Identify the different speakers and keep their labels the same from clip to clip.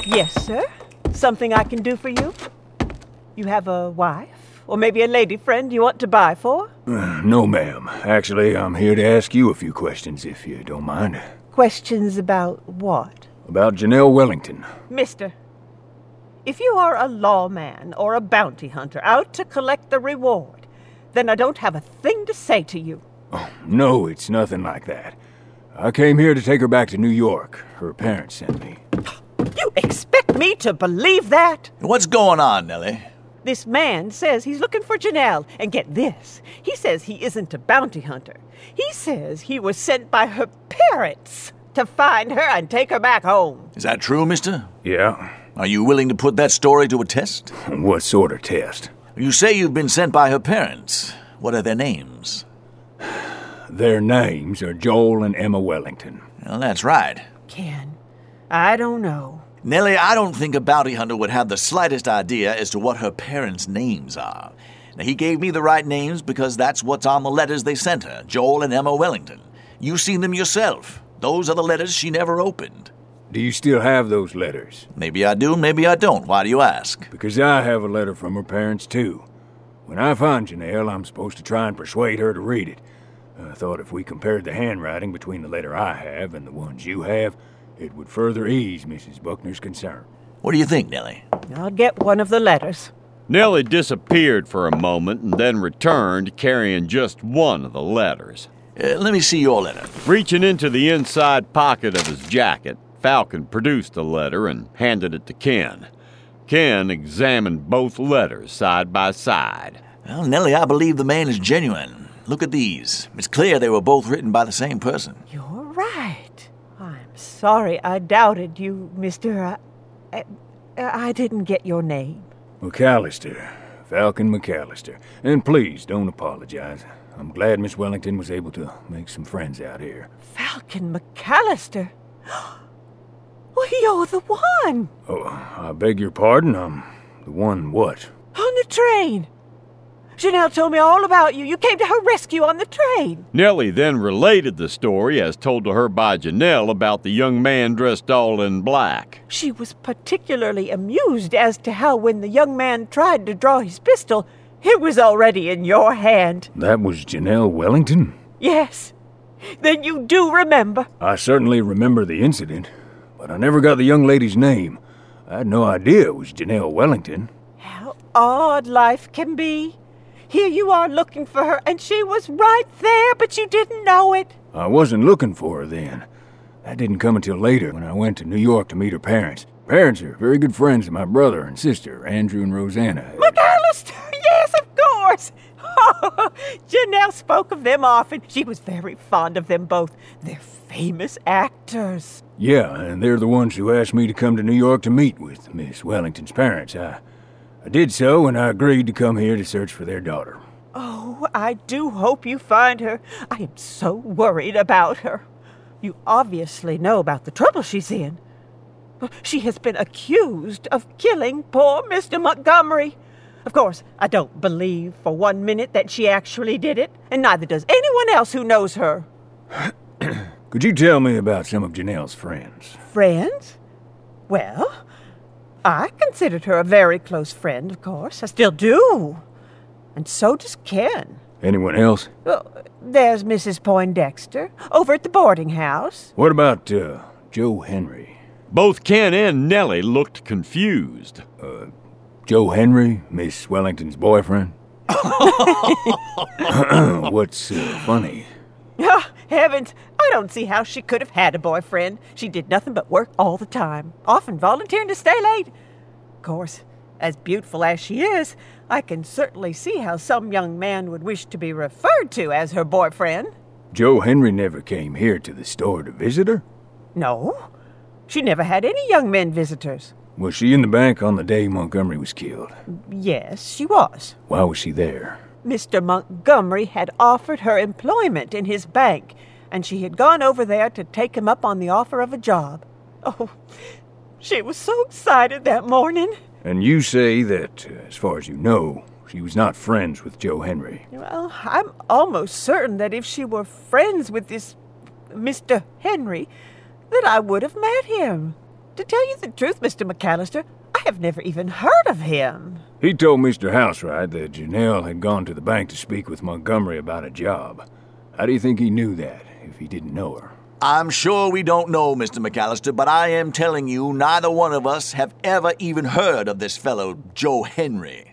Speaker 1: Yes, sir. Something I can do for you? You have a wife? Or maybe a lady friend you want to buy for?
Speaker 2: No, ma'am. Actually, I'm here to ask you a few questions, if you don't mind.
Speaker 1: Questions about what?
Speaker 2: About Janelle Wellington.
Speaker 1: Mister, if you are a lawman or a bounty hunter out to collect the reward, then I don't have a thing to say to you.
Speaker 2: Oh, no, it's nothing like that. I came here to take her back to New York. Her parents sent me.
Speaker 1: You expect me to believe that?
Speaker 3: What's going on, Nellie?
Speaker 1: This man says he's looking for Janelle, and get this, he says he isn't a bounty hunter. He says he was sent by her parents to find her and take her back home.
Speaker 3: Is that true, mister?
Speaker 2: Yeah.
Speaker 3: Are you willing to put that story to a test?
Speaker 2: What sort of test?
Speaker 3: You say you've been sent by her parents. What are their names?
Speaker 2: Their names are Joel and Emma Wellington.
Speaker 3: Well, that's right.
Speaker 1: Ken, I don't know.
Speaker 3: Nellie, I don't think a bounty hunter would have the slightest idea as to what her parents' names are. Now, he gave me the right names because that's what's on the letters they sent her, Joel and Emma Wellington. You've seen them yourself. Those are the letters she never opened.
Speaker 2: Do you still have those letters?
Speaker 3: Maybe I do, maybe I don't. Why do you ask?
Speaker 2: Because I have a letter from her parents, too. When I find Janelle, I'm supposed to try and persuade her to read it. I thought if we compared the handwriting between the letter I have and the ones you have, it would further ease Mrs. Buckner's concern.
Speaker 3: What do you think, Nellie?
Speaker 1: I'll get one of the letters.
Speaker 4: Nellie disappeared for a moment and then returned carrying just one of the letters.
Speaker 3: Let me see your letter.
Speaker 4: Reaching into the inside pocket of his jacket, Falcon produced the letter and handed it to Ken. Ken examined both letters side by side.
Speaker 3: Well, Nellie, I believe the man is genuine. Look at these. It's clear they were both written by the same person.
Speaker 1: You're right. I'm sorry I doubted you, Mr. I didn't get your name.
Speaker 2: McAllister. Falcon McAllister. And please, don't apologize. I'm glad Miss Wellington was able to make some friends out here.
Speaker 1: Falcon McAllister? Well, you're the one.
Speaker 2: Oh, I beg your pardon? I'm the one what?
Speaker 1: On the train. Janelle told me all about you. You came to her rescue on the train.
Speaker 4: Nellie then related the story as told to her by Janelle about the young man dressed all in black.
Speaker 1: She was particularly amused as to how when the young man tried to draw his pistol, it was already in your hand.
Speaker 2: That was Janelle Wellington?
Speaker 1: Yes. Then you do remember.
Speaker 2: I certainly remember the incident, but I never got the young lady's name. I had no idea it was Janelle Wellington.
Speaker 1: How odd life can be. Here you are looking for her, and she was right there, but you didn't know it.
Speaker 2: I wasn't looking for her then. That didn't come until later when I went to New York to meet her parents. Parents are very good friends of my brother and sister, Andrew and Rosanna.
Speaker 1: McAllister, yes, of course. Oh, Janelle spoke of them often. She was very fond of them both. They're famous actors.
Speaker 2: Yeah, and they're the ones who asked me to come to New York to meet with Miss Wellington's parents. I did so, and I agreed to come here to search for their daughter.
Speaker 1: Oh, I do hope you find her. I am so worried about her. You obviously know about the trouble she's in. She has been accused of killing poor Mr. Montgomery. Of course, I don't believe for 1 minute that she actually did it, and neither does anyone else who knows her.
Speaker 2: Could you tell me about some of Janelle's friends?
Speaker 1: Friends? Well, I considered her a very close friend, of course. I still do. And so does Ken.
Speaker 2: Anyone else?
Speaker 1: Well, there's Mrs. Poindexter, over at the boarding house.
Speaker 2: What about, Joe Henry?
Speaker 4: Both Ken and Nellie looked confused.
Speaker 2: Joe Henry, Miss Wellington's boyfriend? What's funny?
Speaker 1: Oh, heavens, I don't see how she could have had a boyfriend. She did nothing but work all the time, often volunteering to stay late. Of course, as beautiful as she is, I can certainly see how some young man would wish to be referred to as her boyfriend.
Speaker 2: Joe Henry never came here to the store to visit her?
Speaker 1: No, she never had any young men visitors.
Speaker 2: Was she in the bank on the day Montgomery was killed?
Speaker 1: Yes, she was.
Speaker 2: Why was she there?
Speaker 1: Mr. Montgomery had offered her employment in his bank, and she had gone over there to take him up on the offer of a job. Oh, she was so excited that morning.
Speaker 2: And you say that, as far as you know, she was not friends with Joe Henry.
Speaker 1: Well, I'm almost certain that if she were friends with this Mr. Henry, that I would have met him. To tell you the truth, Mr. McAllister, I have never even heard of him.
Speaker 2: He told Mr. Housewright that Janelle had gone to the bank to speak with Montgomery about a job. How do you think he knew that, if he didn't know her?
Speaker 3: I'm sure we don't know, Mr. McAllister, but I am telling you, neither one of us have ever even heard of this fellow, Joe Henry.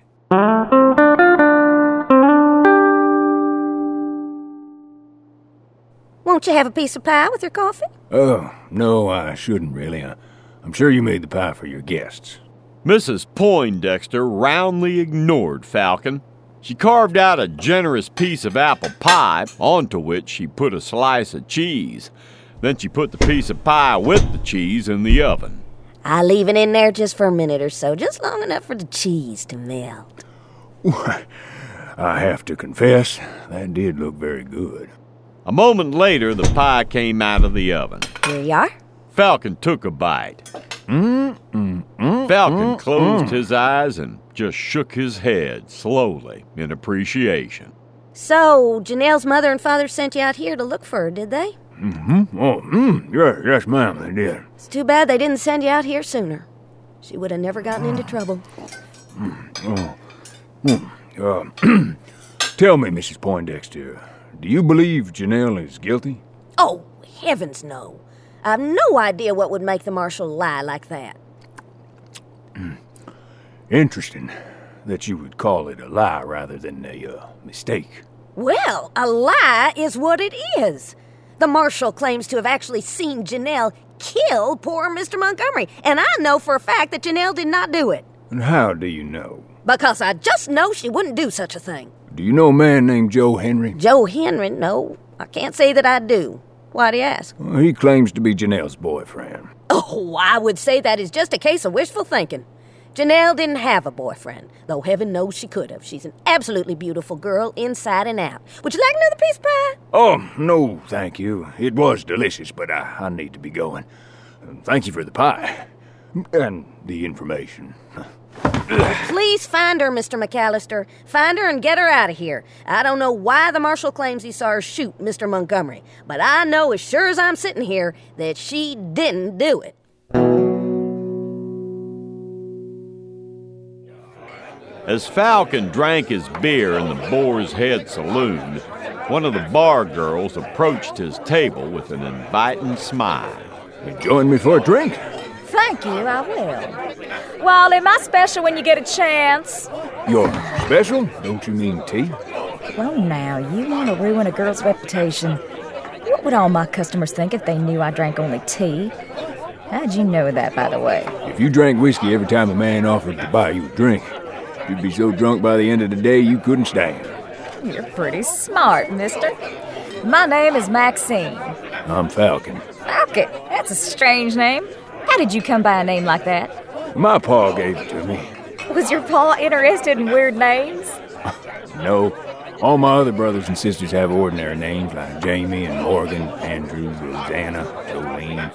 Speaker 5: Won't you have a piece of pie with your coffee?
Speaker 2: Oh, no, I shouldn't really. I'm sure you made the pie for your guests.
Speaker 4: Mrs. Poindexter roundly ignored Falcon. She carved out a generous piece of apple pie, onto which she put a slice of cheese. Then she put the piece of pie with the cheese in the oven.
Speaker 5: I leave it in there just for a minute or so, just long enough for the cheese to melt.
Speaker 2: Why, I have to confess, that did look very good.
Speaker 4: A moment later, the pie came out of the oven.
Speaker 5: Here you are.
Speaker 4: Falcon took a bite. Falcon closed his eyes and just shook his head slowly in appreciation.
Speaker 5: So, Janelle's mother and father sent you out here to look for her, did they?
Speaker 2: Yes, ma'am, they did.
Speaker 5: It's too bad they didn't send you out here sooner. She would have never gotten into trouble.
Speaker 2: Tell me, Mrs. Poindexter, do you believe Janelle is guilty?
Speaker 5: Oh, heavens no. I've no idea what would make the marshal lie like that.
Speaker 2: Interesting that you would call it a lie rather than a mistake.
Speaker 5: Well, a lie is what it is. The marshal claims to have actually seen Janelle kill poor Mr. Montgomery, and I know for a fact that Janelle did not do it.
Speaker 2: And how do you know?
Speaker 5: Because I just know she wouldn't do such a thing.
Speaker 2: Do you know a man named Joe Henry?
Speaker 5: Joe Henry? No, I can't say that I do. Why do you ask?
Speaker 2: Well, he claims to be Janelle's boyfriend.
Speaker 5: Oh, I would say that is just a case of wishful thinking. Janelle didn't have a boyfriend, though heaven knows she could have. She's an absolutely beautiful girl inside and out. Would you like another piece of pie?
Speaker 2: Oh, no, thank you. It was delicious, but I need to be going. Thank you for the pie. And the information.
Speaker 5: Please find her, Mr. McAllister. Find her and get her out of here. I don't know why the marshal claims he saw her shoot Mr. Montgomery, but I know as sure as I'm sitting here that she didn't do it.
Speaker 4: As Falcon drank his beer in the Boar's Head Saloon, one of the bar girls approached his table with an inviting smile.
Speaker 2: You join me for a drink?
Speaker 6: Thank you, I will. Wally, my special when you get a chance.
Speaker 2: You're special? Don't you mean tea?
Speaker 6: Well, now, you want to ruin a girl's reputation. What would all my customers think if they knew I drank only tea? How'd you know that, by the way?
Speaker 2: If you drank whiskey every time a man offered to buy you a drink, you'd be so drunk by the end of the day you couldn't stand.
Speaker 6: You're pretty smart, mister. My name is Maxine.
Speaker 2: I'm Falcon.
Speaker 6: Falcon? That's a strange name. How did you come by a name like that?
Speaker 2: My pa gave it to me.
Speaker 6: Was your pa interested in weird names?
Speaker 2: No. All my other brothers and sisters have ordinary names like Jamie and Morgan, Andrew, Rosanna, Jolene.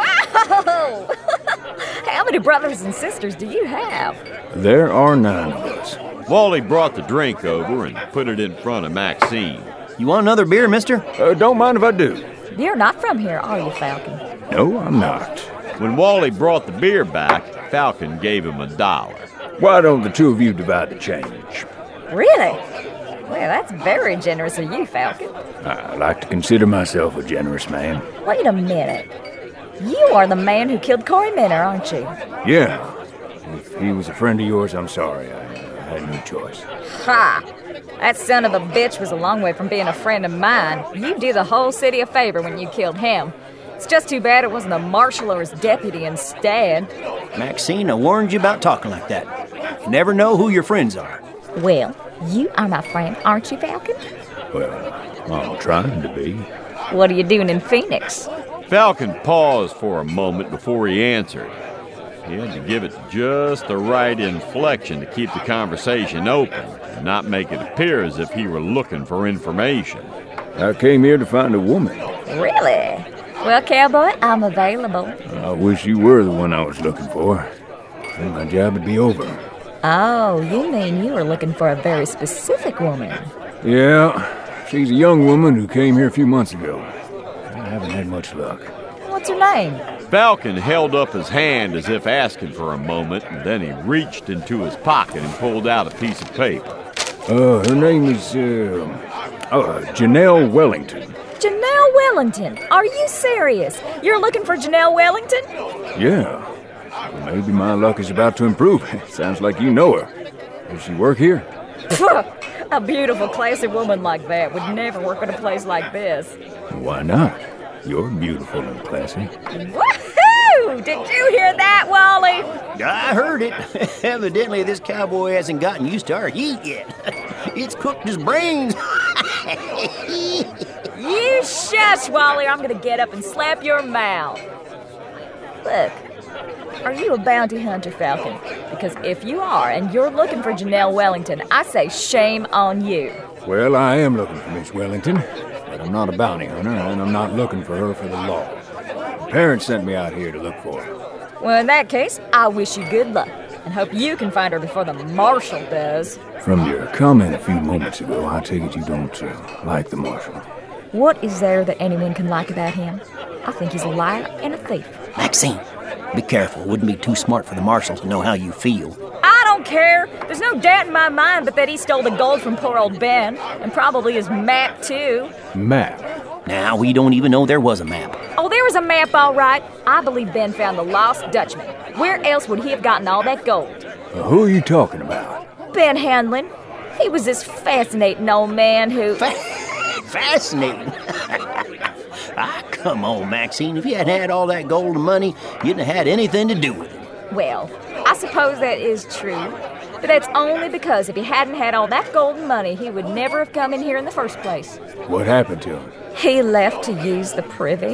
Speaker 6: Wow! How many brothers and sisters do you have?
Speaker 2: There are 9 of us.
Speaker 4: Wally brought the drink over and put it in front of Maxine.
Speaker 7: You want another beer, mister?
Speaker 2: Don't mind if I do.
Speaker 6: You're not from here, are you, Falcon?
Speaker 2: No, I'm not.
Speaker 4: When Wally brought the beer back, Falcon gave him $1.
Speaker 2: Why don't the two of you divide the change?
Speaker 6: Really? Well, that's very generous of you, Falcon.
Speaker 2: I like to consider myself a generous man.
Speaker 6: Wait a minute. You are the man who killed Corey Minner, aren't you?
Speaker 2: Yeah. If he was a friend of yours, I'm sorry. I had no choice.
Speaker 6: Ha! That son of a bitch was a long way from being a friend of mine. You did the whole city a favor when you killed him. It's just too bad it wasn't the marshal or his deputy instead.
Speaker 7: Maxine, I warned you about talking like that. You never know who your friends are.
Speaker 6: Well, you are my friend, aren't you, Falcon?
Speaker 2: Well, I'm trying to be.
Speaker 6: What are you doing in Phoenix?
Speaker 4: Falcon paused for a moment before he answered. He had to give it just the right inflection to keep the conversation open and not make it appear as if he were looking for information.
Speaker 2: I came here to find a woman.
Speaker 6: Really? Well, cowboy, I'm available.
Speaker 2: I wish you were the one I was looking for. Then my job would be over.
Speaker 6: Oh, you mean you were looking for a very specific woman?
Speaker 2: Yeah, she's a young woman who came here a few months ago. I haven't had much luck.
Speaker 6: What's her name?
Speaker 4: Falcon held up his hand as if asking for a moment, and then he reached into his pocket and pulled out a piece of paper.
Speaker 2: Her name is, Janelle Wellington.
Speaker 6: Janelle Wellington. Are you serious? You're looking for Janelle Wellington?
Speaker 2: Yeah. Well, maybe my luck is about to improve. Sounds like you know her. Does she work here?
Speaker 6: A beautiful, classy woman like that would never work at a place like this.
Speaker 2: Why not? You're beautiful and classy.
Speaker 6: Woohoo! Did you hear that, Wally?
Speaker 7: I heard it. Evidently, this cowboy hasn't gotten used to our heat yet. It's cooked his brains.
Speaker 6: You shush, Wally, or I'm gonna get up and slap your mouth. Look, are you a bounty hunter, Falcon? Because if you are, and you're looking for Janelle Wellington, I say shame on you.
Speaker 2: Well, I am looking for Miss Wellington, but I'm not a bounty hunter, and I'm not looking for her for the law. My parents sent me out here to look for her.
Speaker 6: Well, in that case, I wish you good luck, and hope you can find her before the marshal does.
Speaker 2: From your comment a few moments ago, I take it you don't like the marshal.
Speaker 6: What is there that anyone can like about him? I think he's a liar and a thief.
Speaker 7: Maxine, be careful. It wouldn't be too smart for the marshal to know how you feel.
Speaker 6: I don't care. There's no doubt in my mind but that he stole the gold from poor old Ben, and probably his map, too.
Speaker 2: Map?
Speaker 7: Now, we don't even know there was a map.
Speaker 6: Oh, there was a map, all right. I believe Ben found the Lost Dutchman. Where else would he have gotten all that gold?
Speaker 2: Who are you talking about?
Speaker 6: Ben Hanlon. He was this fascinating old man who...
Speaker 7: Fascinating. Come on, Maxine. If you hadn't had all that gold and money, you wouldn't have had anything to do with it.
Speaker 6: Well, I suppose that is true. But that's only because if he hadn't had all that gold and money, he would never have come in here in the first place.
Speaker 2: What happened to him?
Speaker 6: He left to use the privy.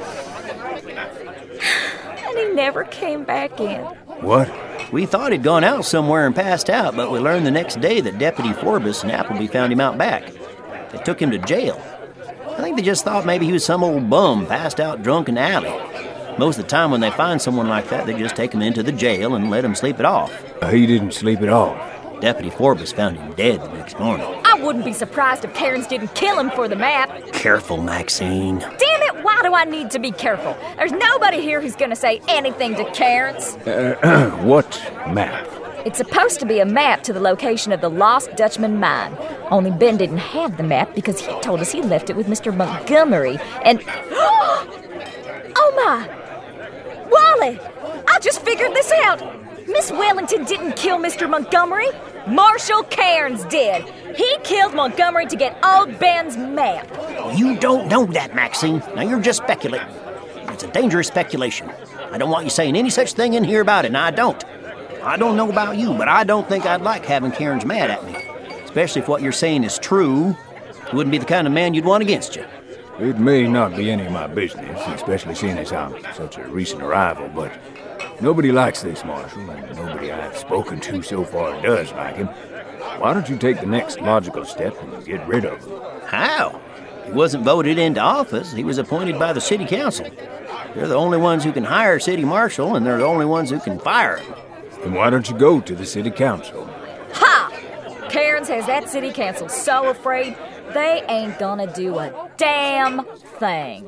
Speaker 6: And he never came back in.
Speaker 2: What?
Speaker 7: We thought he'd gone out somewhere and passed out, but we learned the next day that Deputy Forbes and Appleby found him out back. They took him to jail. I think they just thought maybe he was some old bum passed out drunk in the alley. Most of the time when they find someone like that, they just take him into the jail and let him sleep it off.
Speaker 2: He didn't sleep it off.
Speaker 7: Deputy Forbes found him dead the next morning.
Speaker 6: I wouldn't be surprised if Cairns didn't kill him for the map.
Speaker 7: Careful, Maxine.
Speaker 6: Damn it, why do I need to be careful? There's nobody here who's gonna say anything to Cairns.
Speaker 2: What map?
Speaker 6: It's supposed to be a map to the location of the Lost Dutchman mine. Only Ben didn't have the map because he told us he left it with Mr. Montgomery. And... Oh my! Wally! I just figured this out! Miss Wellington didn't kill Mr. Montgomery. Marshal Cairns did. He killed Montgomery to get old Ben's map.
Speaker 7: You don't know that, Maxine. Now you're just speculating. It's a dangerous speculation. I don't want you saying any such thing in here about it, and I don't. I don't know about you, but I don't think I'd like having Cairns mad at me. Especially if what you're saying is true. He wouldn't be the kind of man you'd want against you.
Speaker 2: It may not be any of my business, especially seeing as I'm such a recent arrival, but nobody likes this marshal, and nobody I've spoken to so far does like him. Why don't you take the next logical step and get rid of him?
Speaker 7: How? He wasn't voted into office. He was appointed by the city council. They're the only ones who can hire a city marshal, and they're the only ones who can fire him.
Speaker 2: Then why don't you go to the city council?
Speaker 6: Ha! Cairns has that city council so afraid they ain't gonna do a damn thing.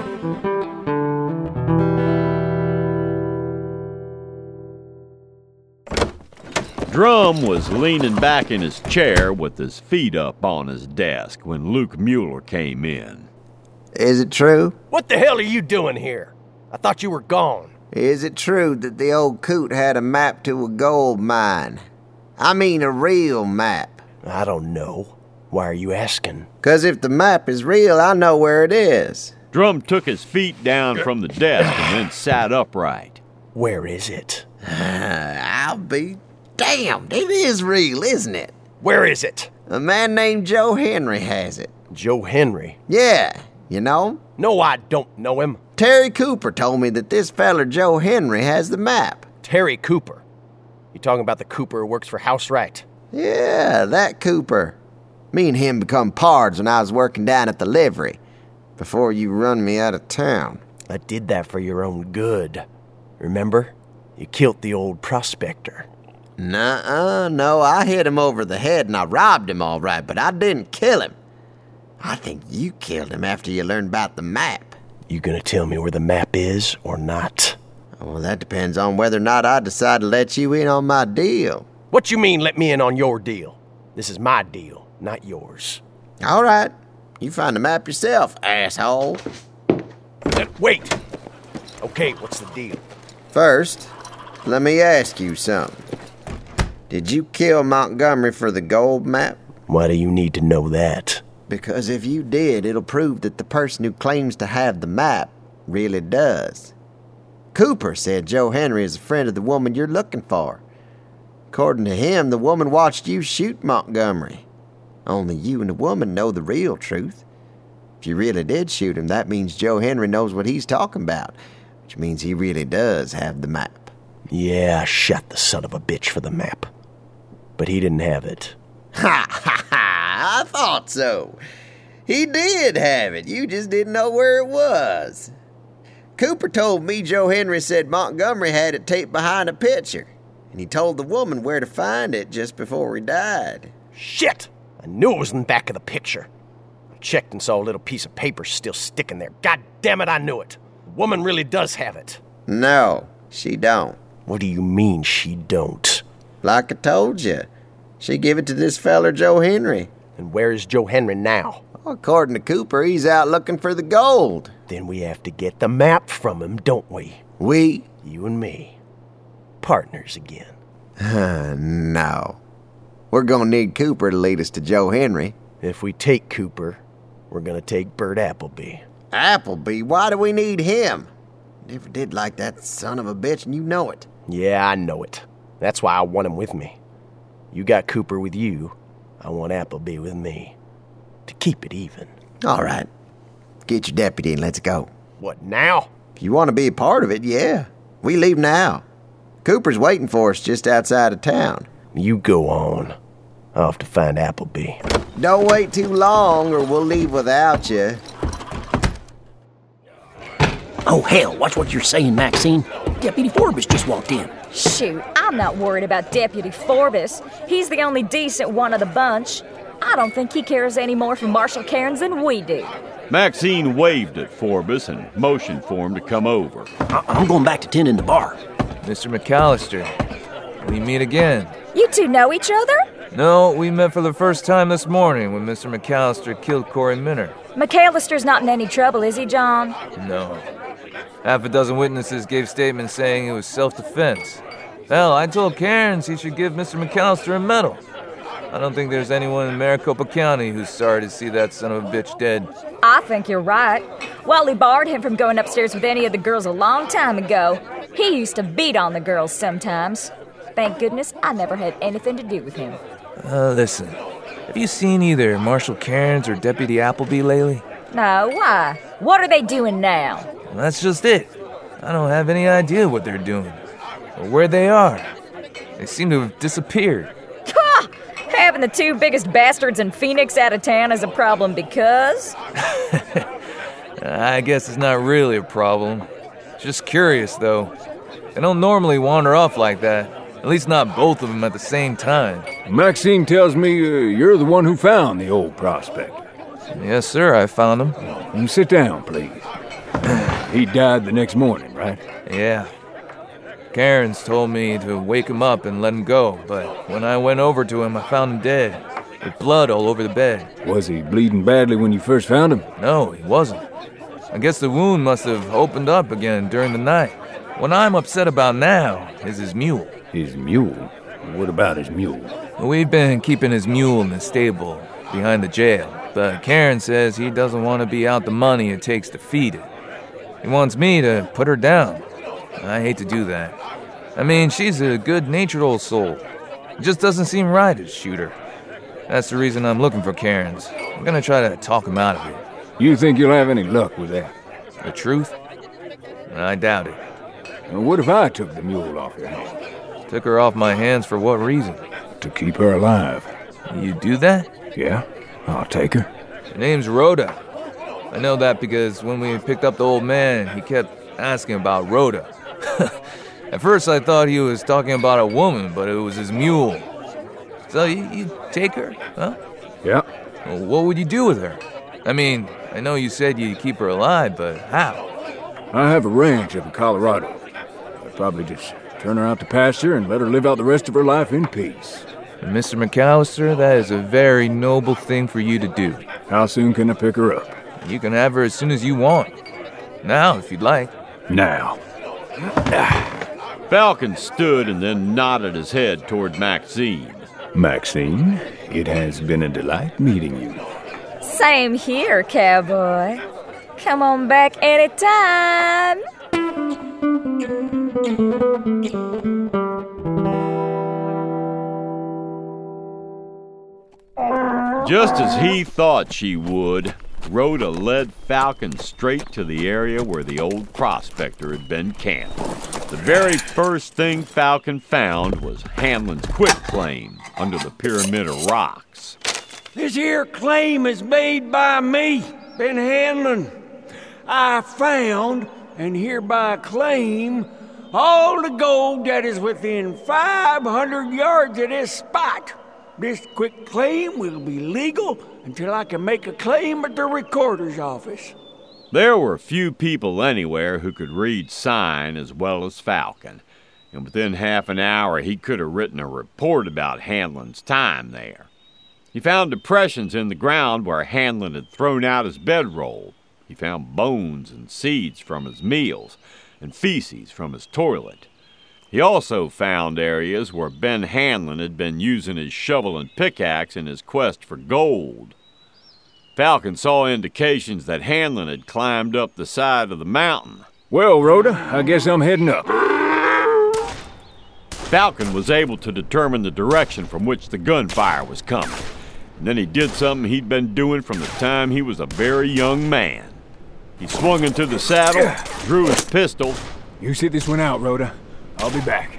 Speaker 4: Drum was leaning back in his chair with his feet up on his desk when Luke Mueller came in.
Speaker 8: Is it true?
Speaker 9: What the hell are you doing here? I thought you were gone.
Speaker 8: Is it true that the old coot had a map to a gold mine? I mean a real map.
Speaker 9: I don't know. Why are you asking?
Speaker 8: 'Cause if the map is real, I know where it is.
Speaker 4: Drum took his feet down from the desk and then sat upright.
Speaker 9: Where is it?
Speaker 8: I'll be damned. It is real, isn't it?
Speaker 9: Where is it?
Speaker 8: A man named Joe Henry has it.
Speaker 9: Joe Henry?
Speaker 8: Yeah, you know him?
Speaker 9: No, I don't know him.
Speaker 8: Terry Cooper told me that this feller Joe Henry has the map.
Speaker 9: Terry Cooper? You talking about the Cooper who works for House Right?
Speaker 8: Yeah, that Cooper. Me and him become pards when I was working down at the livery, before you run me out of town.
Speaker 9: I did that for your own good. Remember? You killed the old prospector.
Speaker 8: Nuh-uh, no, I hit him over the head and I robbed him all right, but I didn't kill him. I think you killed him after you learned about the map.
Speaker 9: You gonna tell me where the map is or not?
Speaker 8: Well, that depends on whether or not I decide to let you in on my deal.
Speaker 9: What you mean, let me in on your deal? This is my deal, not yours.
Speaker 8: All right. You find the map yourself, asshole.
Speaker 9: Wait! Okay, what's the deal?
Speaker 8: First, let me ask you something. Did you kill Montgomery for the gold map?
Speaker 9: Why do you need to know that?
Speaker 8: Because if you did, it'll prove that the person who claims to have the map really does. Cooper said Joe Henry is a friend of the woman you're looking for. According to him, the woman watched you shoot Montgomery. Only you and the woman know the real truth. If you really did shoot him, that means Joe Henry knows what he's talking about, which means he really does have the map.
Speaker 9: Yeah, I shot the son of a bitch for the map. But he didn't have it.
Speaker 8: Ha ha ha! I thought so. He did have it. You just didn't know where it was. Cooper told me Joe Henry said Montgomery had it taped behind a picture, and he told the woman where to find it just before he died.
Speaker 9: Shit! I knew it was in the back of the picture. I checked and saw a little piece of paper still sticking there. God damn it, I knew it. The woman really does have it.
Speaker 8: No, she don't.
Speaker 9: What do you mean she don't?
Speaker 8: Like I told you, she gave it to this feller Joe Henry.
Speaker 9: And where is Joe Henry now?
Speaker 8: According to Cooper, he's out looking for the gold.
Speaker 9: Then we have to get the map from him, don't we?
Speaker 8: We?
Speaker 9: You and me. Partners again.
Speaker 8: No. We're gonna need Cooper to lead us to Joe Henry.
Speaker 9: If we take Cooper, we're gonna take Bert Appleby.
Speaker 8: Appleby? Why do we need him? Never did like that son of a bitch, and you know it.
Speaker 9: Yeah, I know it. That's why I want him with me. You got Cooper with you. I want Appleby with me. To keep it even.
Speaker 8: All right. Get your deputy and let's go.
Speaker 9: What, now?
Speaker 8: If you want to be a part of it, yeah. We leave now. Cooper's waiting for us just outside of town.
Speaker 9: You go on. I'll have to find Appleby.
Speaker 8: Don't wait too long or we'll leave without you.
Speaker 7: Oh, hell, watch what you're saying, Maxine. Deputy Forbes just walked in.
Speaker 6: Shoot, I'm not worried about Deputy Forbes. He's the only decent one of the bunch. I don't think he cares any more for Marshal Cairns than we do.
Speaker 4: Maxine waved at Forbes and motioned for him to come over.
Speaker 7: I'm going back to tending the bar.
Speaker 10: Mr. McAllister, we meet again.
Speaker 6: You two know each other?
Speaker 10: No, we met for the first time this morning when Mr. McAllister killed Corey Minner.
Speaker 6: McAllister's not in any trouble, is he, John?
Speaker 10: No. Half a dozen witnesses gave statements saying it was self-defense. Hell, I told Cairns he should give Mr. McAllister a medal. I don't think there's anyone in Maricopa County who's sorry to see that son of a bitch dead.
Speaker 6: I think you're right. Wally barred him from going upstairs with any of the girls a long time ago. He used to beat on the girls sometimes. Thank goodness I never had anything to do with him.
Speaker 10: Listen, have you seen either Marshal Cairns or Deputy Appleby lately?
Speaker 6: No, why? What are they doing now?
Speaker 10: Well, that's just it. I don't have any idea what they're doing, or where they are. They seem to have disappeared.
Speaker 6: Ha! Having the two biggest bastards in Phoenix out of town is a problem because...
Speaker 10: I guess it's not really a problem. Just curious, though. They don't normally wander off like that. At least not both of them at the same time.
Speaker 2: Maxine tells me you're the one who found the old prospect.
Speaker 10: Yes, sir, I found him.
Speaker 2: Sit down, please. He died the next morning, right?
Speaker 10: Yeah. Cairns told me to wake him up and let him go, but when I went over to him, I found him dead, with blood all over the bed.
Speaker 2: Was he bleeding badly when you first found him?
Speaker 10: No, he wasn't. I guess the wound must have opened up again during the night. What I'm upset about now is his mule.
Speaker 2: His mule? What about his mule?
Speaker 10: We've been keeping his mule in the stable behind the jail, but Cairns says he doesn't want to be out the money it takes to feed it. He wants me to put her down. I hate to do that. I mean, she's a good-natured old soul. It just doesn't seem right to shoot her. That's the reason I'm looking for Cairns. I'm gonna try to talk him out of it.
Speaker 2: You think you'll have any luck with that?
Speaker 10: The truth? I doubt it.
Speaker 2: What if I took the mule off your hands?
Speaker 10: Took her off my hands for what reason?
Speaker 2: To keep her alive.
Speaker 10: You do that?
Speaker 2: Yeah, I'll take her.
Speaker 10: Her name's Rhoda. I know that because when we picked up the old man, he kept asking about Rhoda. At first I thought he was talking about a woman, but it was his mule. So you take her, huh?
Speaker 2: Yeah.
Speaker 10: Well, what would you do with her? I mean, I know you said you'd keep her alive, but how?
Speaker 2: I have a ranch up in Colorado. I'd probably just turn her out to pasture and let her live out the rest of her life in peace.
Speaker 10: And Mr. McAllister, that is a very noble thing for you to do.
Speaker 2: How soon can I pick her up?
Speaker 10: You can have her as soon as you want. Now, if you'd like.
Speaker 2: Now.
Speaker 4: Falcon stood and then nodded his head toward Maxine.
Speaker 2: Maxine, it has been a delight meeting you.
Speaker 6: Same here, cowboy. Come on back anytime.
Speaker 4: Just as he thought she would, Rhoda led Falcon straight to the area where the old prospector had been camped. The very first thing Falcon found was Hanlon's quitclaim under the pyramid of rocks.
Speaker 11: This here claim is made by me, Ben Hanlon. I found and hereby claim all the gold that is within 500 yards of this spot. This quitclaim will be legal until I can make a claim at the recorder's office.
Speaker 4: There were few people anywhere who could read sign as well as Falcon, and within half an hour he could have written a report about Hanlon's time there. He found depressions in the ground where Hanlon had thrown out his bedroll. He found bones and seeds from his meals and feces from his toilet. He also found areas where Ben Hanlon had been using his shovel and pickaxe in his quest for gold. Falcon saw indications that Hanlon had climbed up the side of the mountain.
Speaker 2: Well, Rhoda, I guess I'm heading up.
Speaker 4: Falcon was able to determine the direction from which the gunfire was coming. And then he did something he'd been doing from the time he was a very young man. He swung into the saddle, drew his pistol.
Speaker 2: You sit this one out, Rhoda. I'll be back.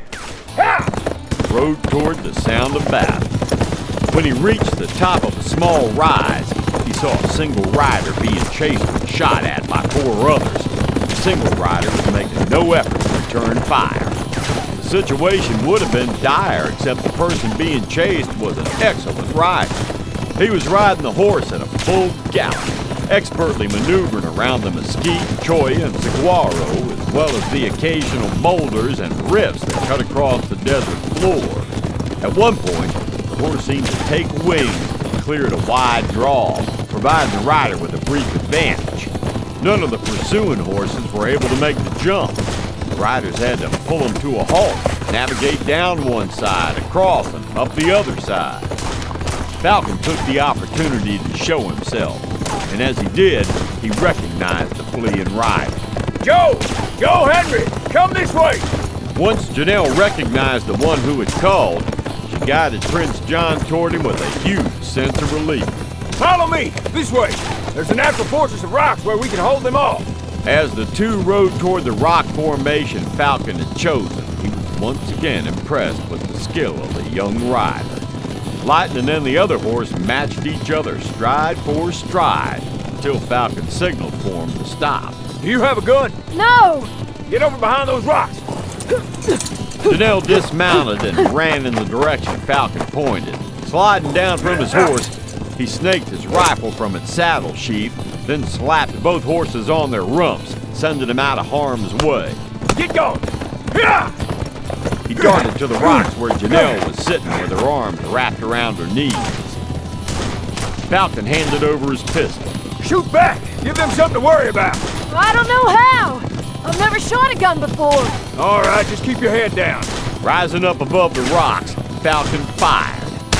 Speaker 4: Rode toward the sound of battle. When he reached the top of a small rise, he saw a single rider being chased and shot at by 4 others. The single rider was making no effort to return fire. The situation would have been dire except the person being chased was an excellent rider. He was riding the horse at a full gallop, expertly maneuvering around the mesquite, cholla, and saguaro, as well as the occasional boulders and rifts that cut across the desert floor. At one point, the horse seemed to take wing and cleared a wide draw, providing the rider with a brief advantage. None of the pursuing horses were able to make the jump. The riders had to pull them to a halt, navigate down one side, across, and up the other side. Falcon took the opportunity to show himself, and as he did, he recognized the fleeing rider.
Speaker 11: Joe Henry, come this way!
Speaker 4: Once Janelle recognized the one who had called, she guided Prince John toward him with a huge sense of relief.
Speaker 11: Follow me, this way. There's a natural fortress of rocks where we can hold them off.
Speaker 4: As the two rode toward the rock formation Falcon had chosen, he was once again impressed with the skill of the young rider. Lightning and the other horse matched each other stride for stride until Falcon signaled for him to stop.
Speaker 11: Do you have a gun?
Speaker 6: No!
Speaker 11: Get over behind those rocks.
Speaker 4: Janelle dismounted and ran in the direction Falcon pointed. Sliding down from his horse, he snaked his rifle from its saddle sheath, then slapped both horses on their rumps, sending them out of harm's way.
Speaker 11: Get going!
Speaker 4: He darted to the rocks where Janelle was sitting with her arms wrapped around her knees. Falcon handed over his pistol.
Speaker 11: Shoot back! Give them something to worry about!
Speaker 6: I don't know how! I've never shot a gun before.
Speaker 11: All right, just keep your head down.
Speaker 4: Rising up above the rocks, Falcon fired.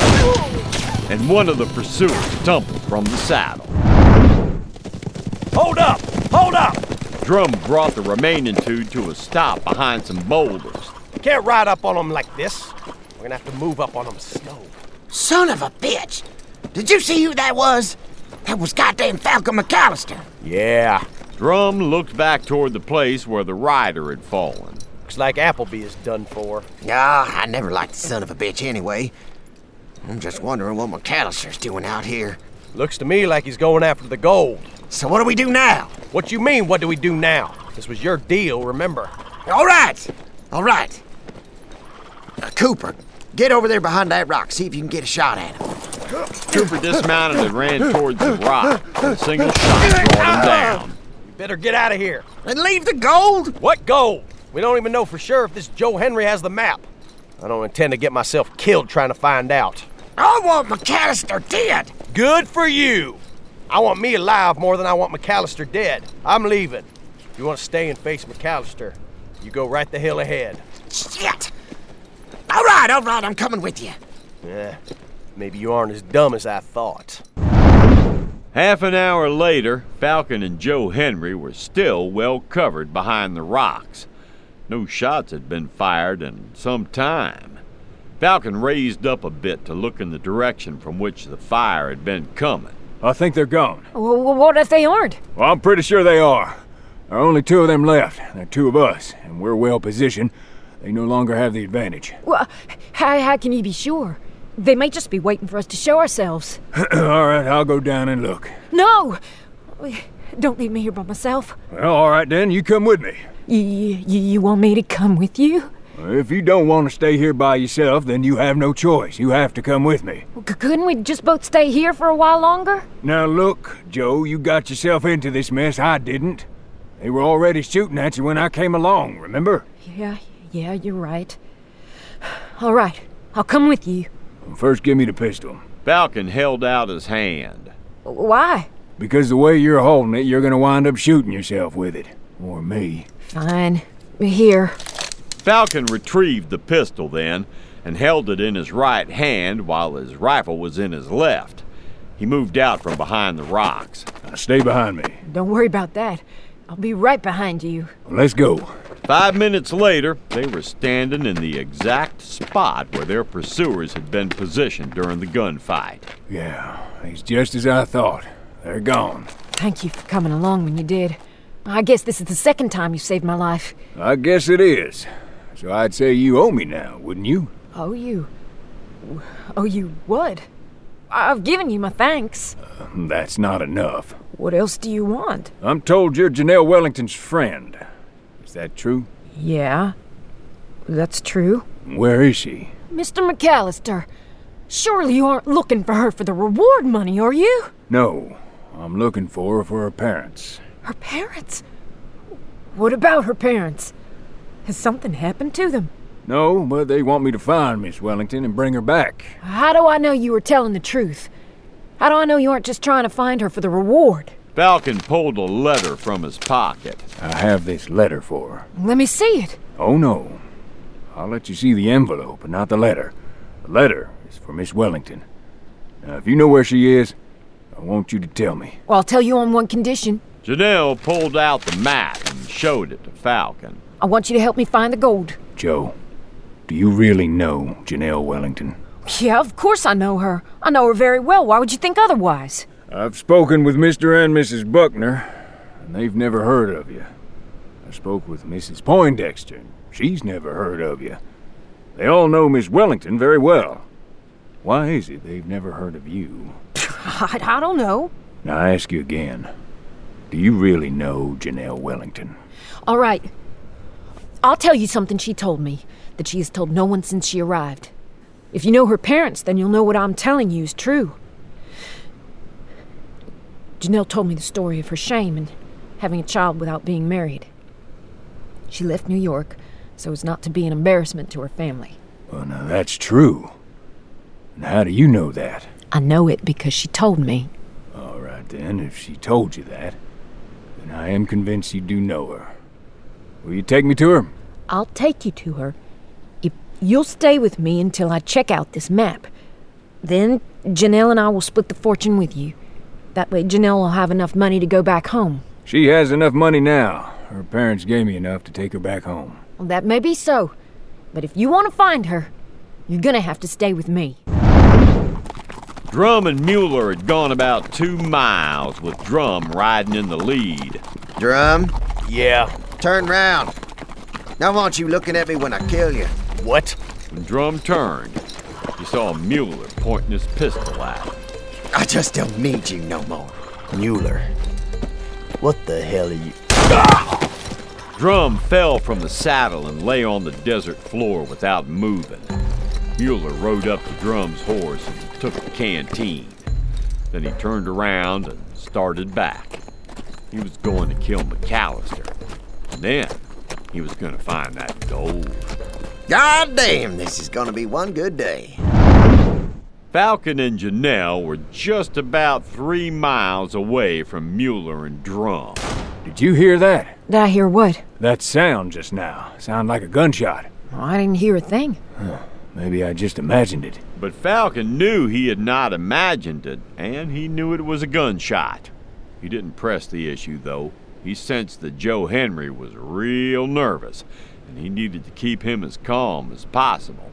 Speaker 4: And one of the pursuers tumbled from the saddle.
Speaker 11: Hold up! Hold up!
Speaker 4: Drum brought the remaining two to a stop behind some boulders.
Speaker 9: Can't ride up on them like this. We're gonna have to move up on them slow.
Speaker 12: Son of a bitch! Did you see who that was? That was goddamn Falcon McAllister.
Speaker 9: Yeah.
Speaker 4: Drum looked back toward the place where the rider had fallen.
Speaker 9: Looks like Appleby is done for.
Speaker 12: I never liked the son of a bitch anyway. I'm just wondering what McAllister's doing out here.
Speaker 9: Looks to me like he's going after the gold.
Speaker 12: So what do we do now?
Speaker 9: What you mean, what do we do now? This was your deal, remember?
Speaker 12: All right. Cooper, get over there behind that rock, see if you can get a shot at him.
Speaker 4: Cooper dismounted and ran towards the rock. A single shot brought him down.
Speaker 9: You better get out of here.
Speaker 12: And leave the gold?
Speaker 9: What gold? We don't even know for sure if this Joe Henry has the map. I don't intend to get myself killed trying to find out.
Speaker 12: I want McAllister dead.
Speaker 9: Good for you. I want me alive more than I want McAllister dead. I'm leaving. If you want to stay and face McAllister, you go right the hell ahead.
Speaker 12: Shit. All right, I'm coming with you.
Speaker 9: Yeah, maybe you aren't as dumb as I thought.
Speaker 4: Half an hour later, Falcon and Joe Henry were still well covered behind the rocks. No shots had been fired in some time. Falcon raised up a bit to look in the direction from which the fire had been coming.
Speaker 2: I think they're gone.
Speaker 6: Well, what if they aren't?
Speaker 2: Well, I'm pretty sure they are. There are only 2 of them left. There are 2 of us, and we're well positioned. They no longer have the advantage.
Speaker 6: Well, how can you be sure? They may just be waiting for us to show ourselves.
Speaker 2: All right, I'll go down and look.
Speaker 6: No! Don't leave me here by myself.
Speaker 2: Well, all right then, you come with me.
Speaker 6: You want me to come with you?
Speaker 2: If you don't want to stay here by yourself, then you have no choice. You have to come with me.
Speaker 6: Couldn't we just both stay here for a while longer?
Speaker 2: Now look, Joe, you got yourself into this mess. I didn't. They were already shooting at you when I came along, remember?
Speaker 6: Yeah, you're right. All right, I'll come with you.
Speaker 2: First, give me the pistol.
Speaker 4: Falcon held out his hand.
Speaker 6: Why?
Speaker 2: Because the way you're holding it, you're gonna wind up shooting yourself with it. Or me.
Speaker 6: Fine. Here.
Speaker 4: Falcon retrieved the pistol then and held it in his right hand while his rifle was in his left. He moved out from behind the rocks.
Speaker 2: Now stay behind me.
Speaker 6: Don't worry about that. I'll be right behind you.
Speaker 2: Let's go.
Speaker 4: 5 minutes later, they were standing in the exact spot where their pursuers had been positioned during the gunfight.
Speaker 2: Yeah, it's just as I thought. They're gone.
Speaker 6: Thank you for coming along when you did. I guess this is the second time you've saved my life.
Speaker 2: I guess it is. So I'd say you owe me now, wouldn't you?
Speaker 6: Owe you? Owe you what? I've given you my thanks.
Speaker 2: That's not enough.
Speaker 6: What else do you want?
Speaker 2: I'm told you're Janelle Wellington's friend. Is that true?
Speaker 6: Yeah, that's true.
Speaker 2: Where is she?
Speaker 6: Mr. McAllister, surely you aren't looking for her for the reward money, are you?
Speaker 2: No, I'm looking for her for her parents.
Speaker 6: Her parents? What about her parents? Has something happened to them?
Speaker 2: No, but they want me to find Miss Wellington and bring her back.
Speaker 6: How do I know you were telling the truth? How do I know you aren't just trying to find her for the reward?
Speaker 4: Falcon pulled a letter from his pocket.
Speaker 2: I have this letter for her.
Speaker 6: Let me see it.
Speaker 2: Oh, no. I'll let you see the envelope, but not the letter. The letter is for Miss Wellington. Now, if you know where she is, I want you to tell me.
Speaker 6: Well, I'll tell you on one condition.
Speaker 4: Janelle pulled out the map and showed it to Falcon.
Speaker 6: I want you to help me find the gold.
Speaker 2: Joe, do you really know Janelle Wellington?
Speaker 6: Yeah, of course I know her. I know her very well. Why would you think otherwise?
Speaker 2: I've spoken with Mr. and Mrs. Buckner, and they've never heard of you. I spoke with Mrs. Poindexter, and she's never heard of you. They all know Miss Wellington very well. Why is it they've never heard of you?
Speaker 6: I don't know.
Speaker 2: Now, I ask you again. Do you really know Janelle Wellington?
Speaker 6: All right. I'll tell you something she told me, that she has told no one since she arrived. If you know her parents, then you'll know what I'm telling you is true. Janelle told me the story of her shame in having a child without being married. She left New York so as not to be an embarrassment to her family.
Speaker 2: Well, now that's true. And how do you know that?
Speaker 6: I know it because she told me.
Speaker 2: All right, then, if she told you that, then I am convinced you do know her. Will you take me to her?
Speaker 6: I'll take you to her if you'll stay with me until I check out this map. Then Janelle and I will split the fortune with you. That way Janelle will have enough money to go back home.
Speaker 2: She has enough money now. Her parents gave me enough to take her back home.
Speaker 6: Well, that may be so. But if you want to find her, you're gonna have to stay with me.
Speaker 4: Drum and Mueller had gone about 2 miles, with Drum riding in the lead.
Speaker 8: Drum,
Speaker 9: Yeah.
Speaker 8: turn round. I want you looking at me when I kill you.
Speaker 9: What?
Speaker 4: When Drum turned, he saw Mueller pointing his pistol at him.
Speaker 8: I just don't need you no more.
Speaker 9: Mueller. What the hell are you...
Speaker 4: Drum fell from the saddle and lay on the desert floor without moving. Mueller rode up to Drum's horse and took the canteen. Then he turned around and started back. He was going to kill McAllister. And then he was going to find that gold.
Speaker 8: God damn, this is gonna be one good day.
Speaker 4: Falcon and Janelle were just about 3 miles away from Mueller and Drum.
Speaker 2: Did you hear that?
Speaker 13: Did I hear what?
Speaker 2: That sound just now. Sound like a gunshot.
Speaker 13: Oh, I didn't hear a thing.
Speaker 2: Maybe I just imagined it.
Speaker 4: But Falcon knew he had not imagined it, and he knew it was a gunshot. He didn't press the issue, though. He sensed that Joe Henry was real nervous, and he needed to keep him as calm as possible.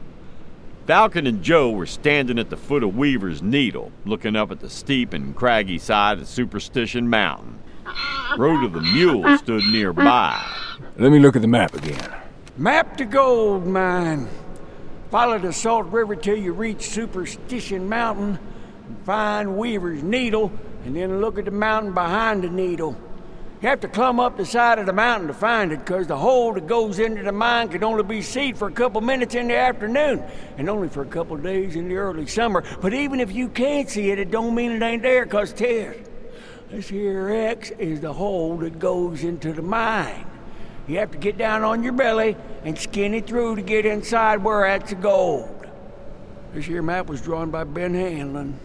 Speaker 4: Falcon and Joe were standing at the foot of Weaver's Needle, looking up at the steep and craggy side of Superstition Mountain. Rhoda the mule stood nearby.
Speaker 2: Let me look at the map again.
Speaker 11: Map to gold mine. Follow the Salt River till you reach Superstition Mountain, and find Weaver's Needle, and then look at the mountain behind the needle. You have to climb up the side of the mountain to find it, because the hole that goes into the mine can only be seen for a couple minutes in the afternoon, and only for a couple days in the early summer. But even if you can't see it, it don't mean it ain't there, because this here X is the hole that goes into the mine. You have to get down on your belly and skin it through to get inside where that's the gold. This here map was drawn by Ben Hanlon.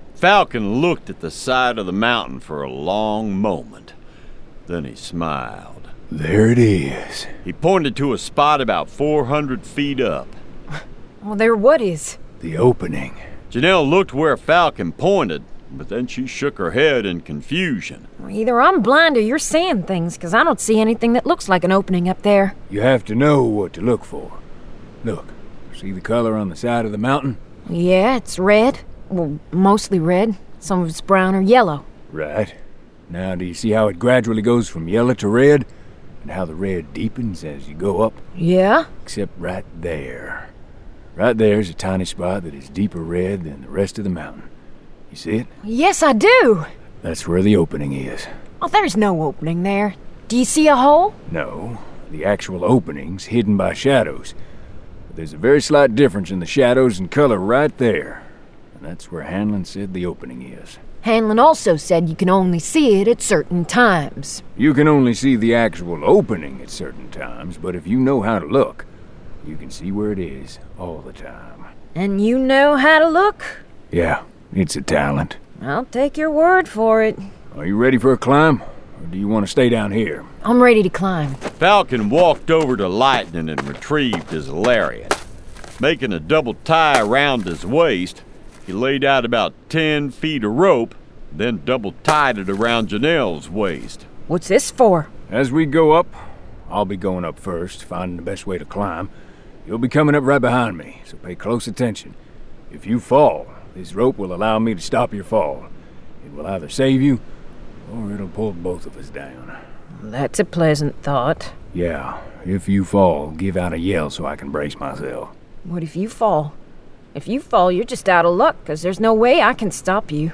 Speaker 4: Falcon looked at the side of the mountain for a long moment. Then he smiled.
Speaker 2: There it is.
Speaker 4: He pointed to a spot about 400 feet up.
Speaker 13: Well, there what is?
Speaker 2: The opening.
Speaker 4: Janelle looked where Falcon pointed, but then she shook her head in confusion.
Speaker 13: Either I'm blind or you're seeing things, because I don't see anything that looks like an opening up there.
Speaker 2: You have to know what to look for. Look, see the color on the side of the mountain?
Speaker 13: Yeah, it's red. Well, mostly red. Some of it's brown or yellow.
Speaker 2: Right. Now, do you see how it gradually goes from yellow to red? And how the red deepens as you go up?
Speaker 13: Yeah?
Speaker 2: Except right there. Right there's a tiny spot that is deeper red than the rest of the mountain. You see it?
Speaker 13: Yes, I do.
Speaker 2: That's where the opening is.
Speaker 13: Oh, there's no opening there. Do you see a hole?
Speaker 2: No, the actual opening's hidden by shadows. But there's a very slight difference in the shadows and color right there. And that's where Hanlon said the opening is.
Speaker 13: Hanlon also said you can only see it at certain times.
Speaker 2: You can only see the actual opening at certain times, but if you know how to look, you can see where it is all the time.
Speaker 13: And you know how to look?
Speaker 2: Yeah, it's a talent.
Speaker 13: I'll take your word for it.
Speaker 2: Are you ready for a climb, or do you want to stay down here?
Speaker 13: I'm ready to climb.
Speaker 4: Falcon walked over to Lightning and retrieved his lariat. Making a double tie around his waist, he laid out about 10 feet of rope, then double-tied it around Janelle's waist.
Speaker 13: What's this for?
Speaker 2: As we go up, I'll be going up first, finding the best way to climb. You'll be coming up right behind me, so pay close attention. If you fall, this rope will allow me to stop your fall. It will either save you, or it'll pull both of us down.
Speaker 13: That's a pleasant thought.
Speaker 2: Yeah, if you fall, give out a yell so I can brace myself.
Speaker 13: What if you fall? If you fall, you're just out of luck, because there's no way I can stop you.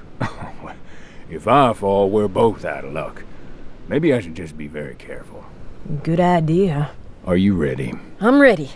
Speaker 2: If I fall, we're both out of luck. Maybe I should just be very careful.
Speaker 13: Good idea.
Speaker 2: Are you ready?
Speaker 13: I'm ready.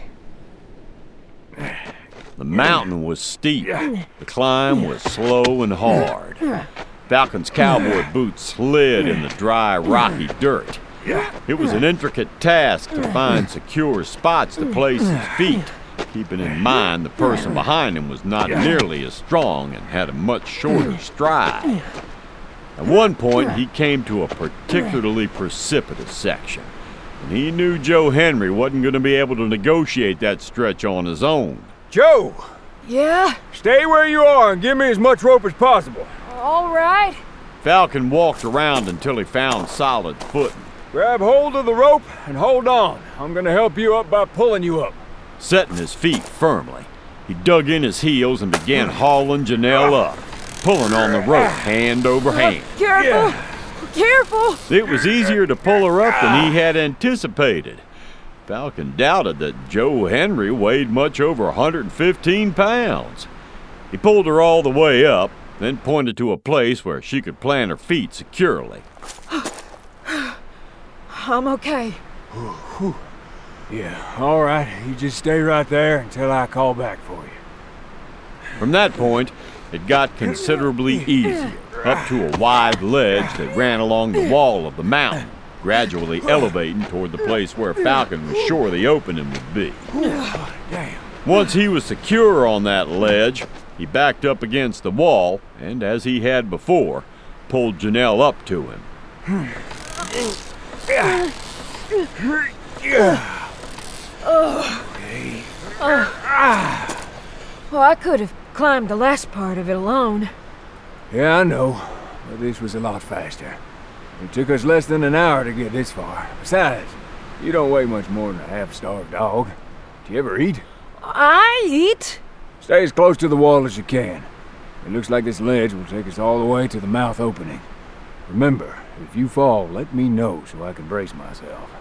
Speaker 4: The mountain was steep. The climb was slow and hard. Falcon's cowboy boots slid in the dry, rocky dirt. It was an intricate task to find secure spots to place his feet, keeping in mind the person behind him was not nearly as strong and had a much shorter stride. At one point, he came to a particularly precipitous section, and he knew Joe Henry wasn't going to be able to negotiate that stretch on his own.
Speaker 2: Joe!
Speaker 13: Yeah?
Speaker 2: Stay where you are and give me as much rope as possible.
Speaker 13: All right.
Speaker 4: Falcon walked around until he found solid footing.
Speaker 2: Grab hold of the rope and hold on. I'm going to help you up by pulling you up.
Speaker 4: Setting his feet firmly, he dug in his heels and began hauling Janelle up, pulling on the rope hand over hand.
Speaker 13: Careful! Careful!
Speaker 4: It was easier to pull her up than he had anticipated. Falcon doubted that Joe Henry weighed much over 115 pounds. He pulled her all the way up, then pointed to a place where she could plant her feet securely.
Speaker 13: I'm okay.
Speaker 2: Yeah, all right. You just stay right there until I call back for you.
Speaker 4: From that point, it got considerably easier. up to a wide ledge that ran along the wall of the mountain, gradually elevating toward the place where Falcon was sure the opening would be. Once he was secure on that ledge, he backed up against the wall and, as he had before, pulled Janelle up to him.
Speaker 13: Well, I could have climbed the last part of it alone.
Speaker 2: Yeah, I know, but this was a lot faster. It took us less than an hour to get this far. Besides, you don't weigh much more than a half-starved dog. Do you ever eat?
Speaker 13: I eat?
Speaker 2: Stay as close to the wall as you can. It looks like this ledge will take us all the way to the mouth opening. Remember, if you fall, let me know so I can brace myself.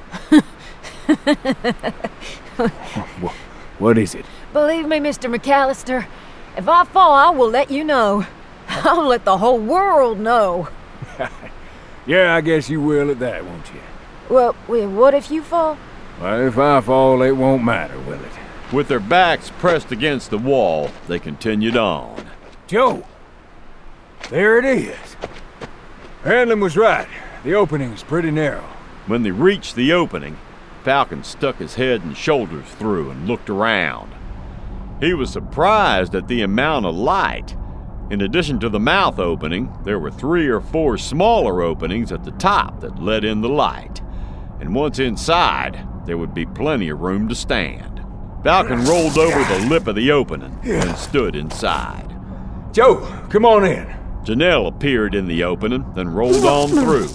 Speaker 2: What is it?
Speaker 13: Believe me, Mr. McAllister, if I fall, I will let you know. I'll let the whole world know.
Speaker 2: Yeah, I guess you will at that, won't you?
Speaker 13: Well, what if you fall?
Speaker 2: Well, if I fall, it won't matter, will it?
Speaker 4: With their backs pressed against the wall, they continued on.
Speaker 2: Joe! There it is. Hanlon was right. The opening is pretty narrow.
Speaker 4: When they reached the opening, Falcon stuck his head and shoulders through and looked around. He was surprised at the amount of light. In addition to the mouth opening, there were 3 or 4 smaller openings at the top that let in the light. And once inside, there would be plenty of room to stand. Falcon rolled over the lip of the opening and stood inside.
Speaker 2: Joe, come on in.
Speaker 4: Janelle appeared in the opening, then rolled on through.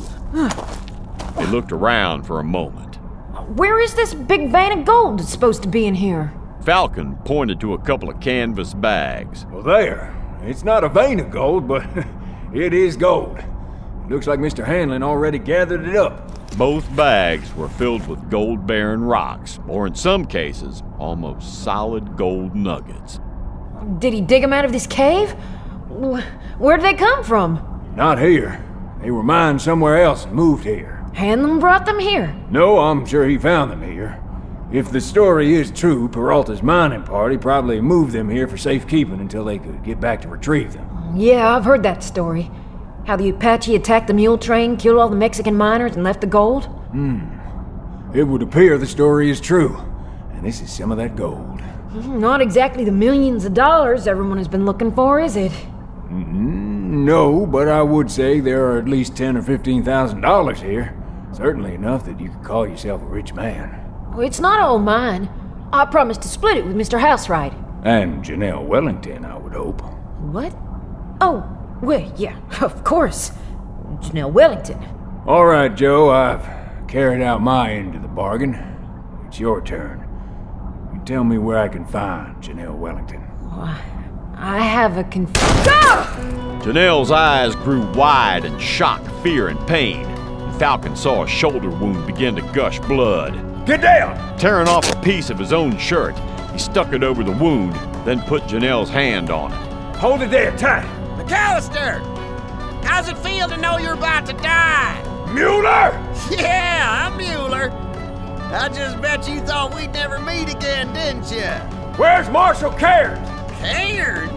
Speaker 4: He looked around for a moment.
Speaker 13: Where is this big vein of gold that's supposed to be in here?
Speaker 4: Falcon pointed to a couple of canvas bags.
Speaker 2: Well, there. It's not a vein of gold, but it is gold. Looks like Mr. Hanlon already gathered it up.
Speaker 4: Both bags were filled with gold-bearing rocks, or in some cases, almost solid gold nuggets.
Speaker 13: Did he dig them out of this cave? Where did they come from?
Speaker 2: Not here. They were mined somewhere else and moved here.
Speaker 13: Hanlon brought them here?
Speaker 2: No, I'm sure he found them here. If the story is true, Peralta's mining party probably moved them here for safekeeping until they could get back to retrieve them.
Speaker 13: Yeah, I've heard that story. How the Apache attacked the mule train, killed all the Mexican miners, and left the gold?
Speaker 2: It would appear the story is true. And this is some of that gold.
Speaker 13: Not exactly the millions of dollars everyone has been looking for, is it?
Speaker 2: No, but I would say there are at least $10,000 or $15,000 here. Certainly enough that you could call yourself a rich man.
Speaker 13: Well, it's not all mine. I promised to split it with Mr. Housewright.
Speaker 2: And Janelle Wellington, I would hope.
Speaker 13: What? Oh, well, yeah, of course. Janelle Wellington.
Speaker 2: All right, Joe, I've carried out my end of the bargain. It's your turn. You tell me where I can find Janelle Wellington.
Speaker 13: I have a
Speaker 4: Janelle's eyes grew wide in shock, fear, and pain. Falcon saw a shoulder wound begin to gush blood.
Speaker 2: Get down!
Speaker 4: Tearing off a piece of his own shirt, he stuck it over the wound, then put Janelle's hand on it.
Speaker 2: Hold it there, tight!
Speaker 14: McAllister! How's it feel to know you're about to die?
Speaker 2: Mueller!
Speaker 14: Yeah, I'm Mueller. I just bet you thought we'd never meet again, didn't you?
Speaker 2: Where's Marshal Cairns?
Speaker 14: Cairns?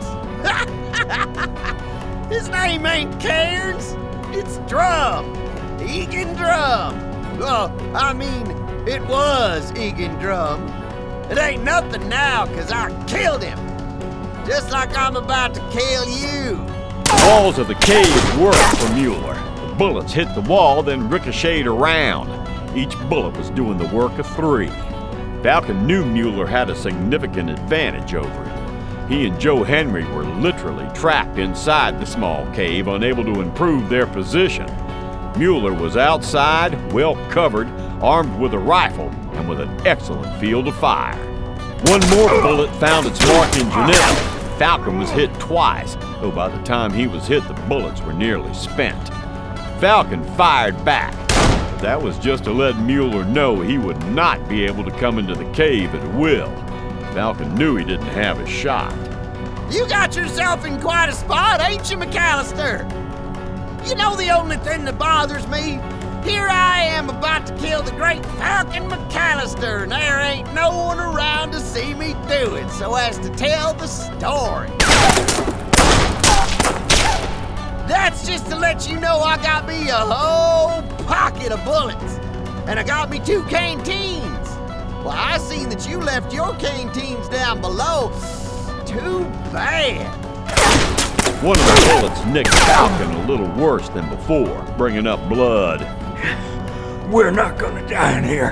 Speaker 14: His name ain't Cairns. It's Drum. Egan Drum. Well, I mean, it was Egan Drum. It ain't nothing now, 'cause I killed him. Just like I'm about to kill you.
Speaker 4: The walls of the cave worked for Mueller. The bullets hit the wall, then ricocheted around. Each bullet was doing the work of 3. Falcon knew Mueller had a significant advantage over him. He and Joe Henry were literally trapped inside the small cave, unable to improve their position. Mueller was outside, well covered, armed with a rifle, and with an excellent field of fire. One more bullet found its mark in Janelle. Falcon was hit twice, though by the time he was hit, the bullets were nearly spent. Falcon fired back, but that was just to let Mueller know he would not be able to come into the cave at will. Falcon knew he didn't have a shot.
Speaker 14: You got yourself in quite a spot, ain't you, McAllister? You know the only thing that bothers me? Here I am about to kill the great Falcon McAllister, and there ain't no one around to see me do it so as to tell the story. That's just to let you know I got me a whole pocket of bullets. And I got me 2 canteens. Well, I seen that you left your canteens down below. Too bad.
Speaker 4: One of the bullets nicked Falcon a little worse than before, bringing up blood.
Speaker 2: We're not gonna die in here.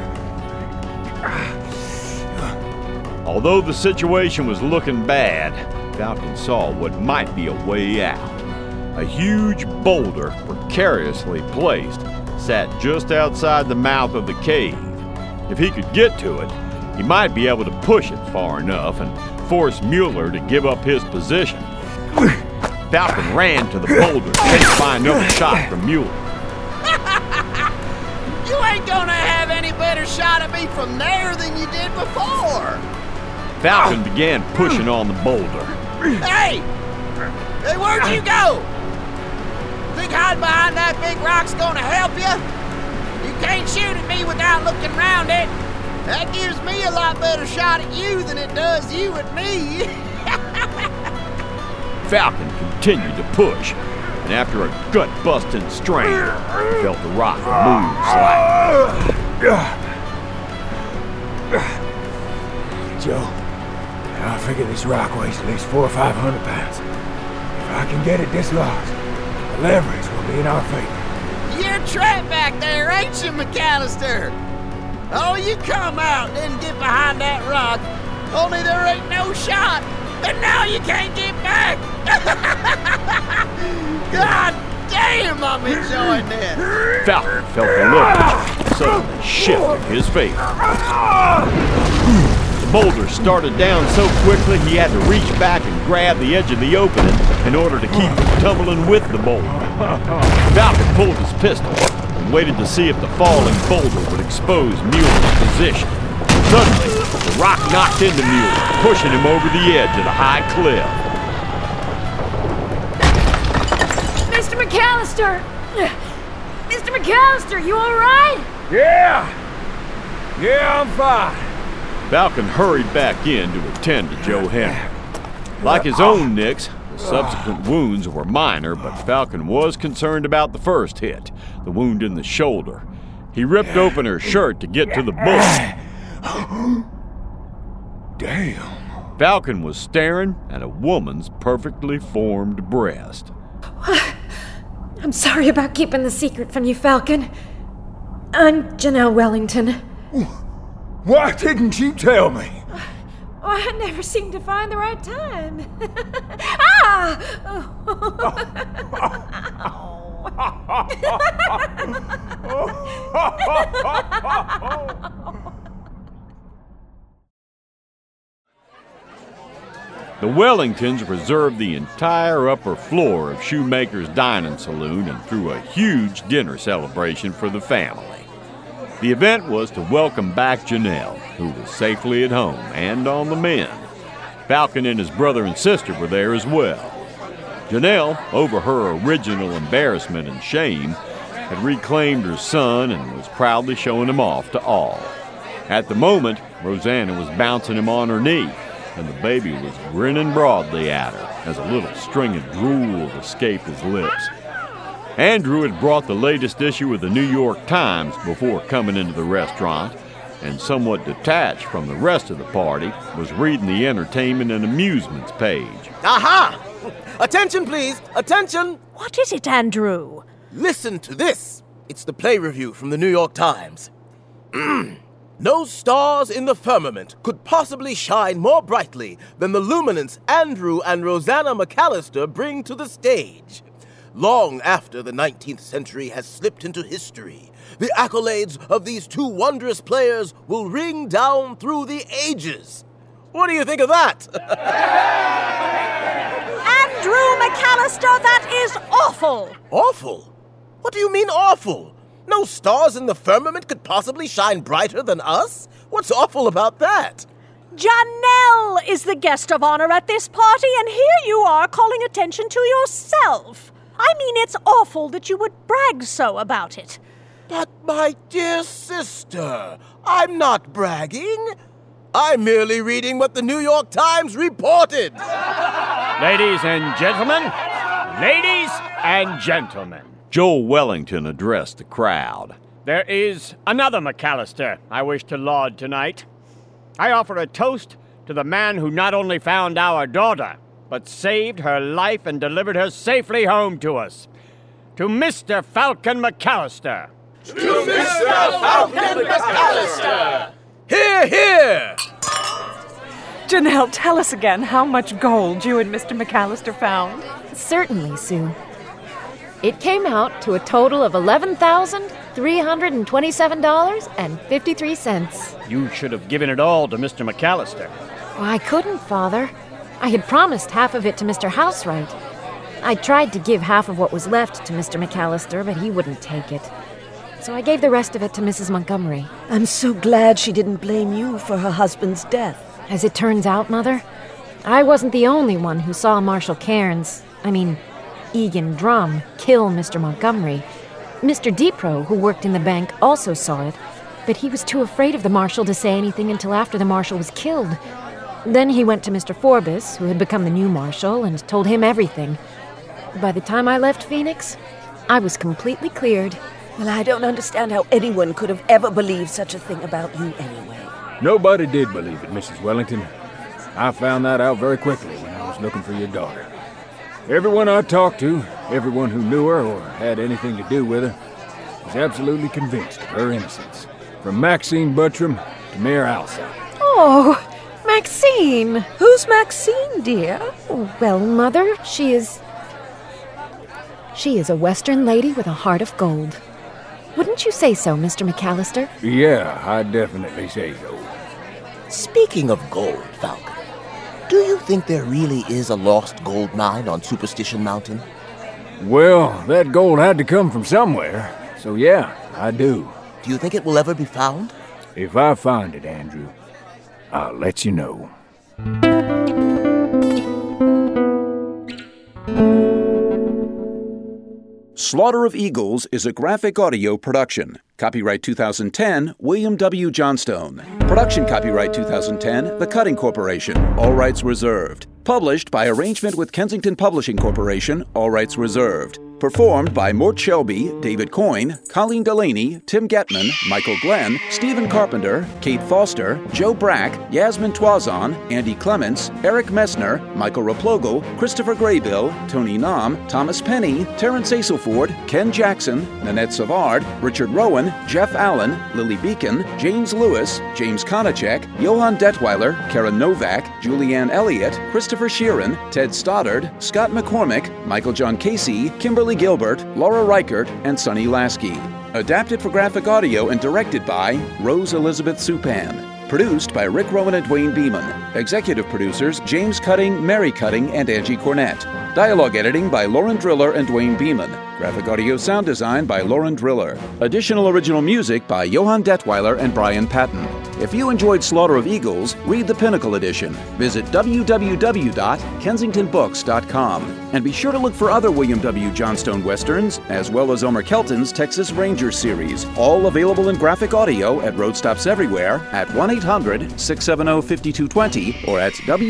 Speaker 4: Although the situation was looking bad, Falcon saw what might be a way out. A huge boulder, precariously placed, sat just outside the mouth of the cave. If he could get to it, he might be able to push it far enough and force Mueller to give up his position. Falcon ran to the boulder, trying to find another shot from Mueller.
Speaker 14: You ain't gonna have any better shot at me from there than you did before.
Speaker 4: Falcon began pushing on the boulder.
Speaker 14: Hey! Hey, where'd you go? Think hiding behind that big rock's gonna help you? You can't shoot at me without looking around it. That gives me a lot better shot at you than it does you at me.
Speaker 4: Falcon continued to push, and after a gut-busting strain, he felt the rock move slightly.
Speaker 2: Joe, I figure this rock weighs at least 400 or 500 pounds. If I can get it dislodged, the leverage will be in our favor.
Speaker 14: You're trapped back there, ain't you, McAllister? Oh, you come out and get behind that rock, only there ain't no shot, and now you can't get back! God damn, I'm enjoying this!
Speaker 4: Falcon felt the leverage suddenly shift in his favor. The boulder started down so quickly he had to reach back and grab the edge of the opening in order to keep from tumbling with the boulder. Falcon pulled his pistol and waited to see if the falling boulder would expose Mueller's position. Suddenly, the rock knocked into Mueller, pushing him over the edge of the high cliff.
Speaker 13: Mr. McAllister! Mr. McAllister, you all right?
Speaker 11: Yeah, I'm fine.
Speaker 4: Falcon hurried back in to attend to Joe Henry. Like his own nicks, the subsequent wounds were minor, but Falcon was concerned about the first hit, the wound in the shoulder. He ripped open her shirt to get to the bullet.
Speaker 2: Damn.
Speaker 4: Falcon was staring at a woman's perfectly formed breast.
Speaker 13: I'm sorry about keeping the secret from you, Falcon. I'm Janelle Wellington.
Speaker 2: Why didn't you tell me?
Speaker 13: Oh, I never seem to find the right time.
Speaker 4: The Wellingtons reserved the entire upper floor of Shoemaker's Dining Saloon and threw a huge dinner celebration for the family. The event was to welcome back Janelle, who was safely at home and on the mend. Falcon and his brother and sister were there as well. Janelle, over her original embarrassment and shame, had reclaimed her son and was proudly showing him off to all. At the moment, Rosanna was bouncing him on her knee, and the baby was grinning broadly at her as a little string of drool escaped his lips. Andrew had brought the latest issue of the New York Times before coming into the restaurant, and somewhat detached from the rest of the party, was reading the entertainment and amusements page.
Speaker 9: Aha! Attention, please! Attention!
Speaker 15: What is it, Andrew?
Speaker 9: Listen to this. It's the play review from the New York Times. No stars in the firmament could possibly shine more brightly than the luminance Andrew and Rosanna McAllister bring to the stage. Long after the 19th century has slipped into history, the accolades of these two wondrous players will ring down through the ages. What do you think of that?
Speaker 15: Andrew McAllister, that is awful!
Speaker 9: Awful? What do you mean awful? No stars in the firmament could possibly shine brighter than us? What's awful about that?
Speaker 15: Janelle is the guest of honor at this party, and here you are calling attention to yourself. I mean, it's awful that you would brag so about it.
Speaker 9: But, my dear sister, I'm not bragging. I'm merely reading what the New York Times reported.
Speaker 11: Ladies and gentlemen, Ladies and gentlemen,
Speaker 4: Joel Wellington addressed the crowd.
Speaker 11: there is another McAllister I wish to laud tonight. I offer a toast to the man who not only found our daughter, but saved her life and delivered her safely home to us. To Mr. Falcon McAllister.
Speaker 9: To Mr. Falcon McAllister! Hear, hear!
Speaker 1: Janelle, tell us again how much gold you and Mr. McAllister found.
Speaker 13: Certainly, Sue. It came out to a total of $11,327.53.
Speaker 11: You should have given it all to Mr. McAllister.
Speaker 13: Well, I couldn't, Father. I had promised half of it to Mr. Housewright. I tried to give half of what was left to Mr. McAllister, but he wouldn't take it. So I gave the rest of it to Mrs. Montgomery.
Speaker 5: I'm so glad she didn't blame you for her husband's death.
Speaker 13: As it turns out, Mother, I wasn't the only one who saw Marshall Egan Drum, kill Mr. Montgomery. Mr. Depro, who worked in the bank, also saw it, but he was too afraid of the marshal to say anything until after the marshal was killed. Then he went to Mr. Forbes, who had become the new marshal, and told him everything. By the time I left Phoenix, I was completely cleared.
Speaker 5: Well, I don't understand how anyone could have ever believed such a thing about you anyway.
Speaker 2: Nobody did believe it, Mrs. Wellington. I found that out very quickly when I was looking for your daughter. Everyone I talked to, everyone who knew her or had anything to do with her, was absolutely convinced of her innocence. From Maxine Buttram to Mayor Alsop.
Speaker 13: Oh, Maxine!
Speaker 5: Who's Maxine, dear?
Speaker 13: Well, Mother, she is a Western lady with a heart of gold. Wouldn't you say so, Mr. McAllister?
Speaker 2: Yeah, I'd definitely say so.
Speaker 9: Speaking of gold, Falcon, do you think there really is a lost gold mine on Superstition Mountain?
Speaker 2: Well, that gold had to come from somewhere, so yeah, I do.
Speaker 9: Do you think it will ever be found?
Speaker 2: If I find it, Andrew, I'll let you know.
Speaker 16: Slaughter of Eagles is a graphic audio production. Copyright 2010, William W. Johnstone. Production copyright 2010, The Cutting Corporation. All rights reserved. Published by arrangement with Kensington Publishing Corporation. All rights reserved. Performed by Mort Shelby, David Coyne, Colleen Delaney, Tim Getman, Michael Glenn, Stephen Carpenter, Kate Foster, Joe Brack, Yasmin Twazon, Andy Clements, Eric Messner, Michael Raplogle, Christopher Graybill, Tony Nam, Thomas Penny, Terrence Aselford, Ken Jackson, Nanette Savard, Richard Rowan, Jeff Allen, Lily Beacon, James Lewis, James Konachek, Johann Detweiler, Karen Novak, Julianne Elliott, Christopher Sheeran, Ted Stoddard, Scott McCormick, Michael John Casey, Kimberly Gilbert, Laura Reichert, and Sonny Lasky. Adapted for graphic audio and directed by Rose Elizabeth Supan. Produced by Rick Rowan and Dwayne Beeman. Executive producers James Cutting, Mary Cutting, and Angie Cornett. Dialogue editing by Lauren Driller and Dwayne Beeman. Graphic audio sound design by Lauren Driller. Additional original music by Johann Detweiler and Brian Patton. If you enjoyed Slaughter of Eagles, read the Pinnacle Edition. Visit www.kensingtonbooks.com. And be sure to look for other William W. Johnstone Westerns, as well as Omer Kelton's Texas Ranger series, all available in graphic audio at road stops everywhere at 1-800-670-5220 or at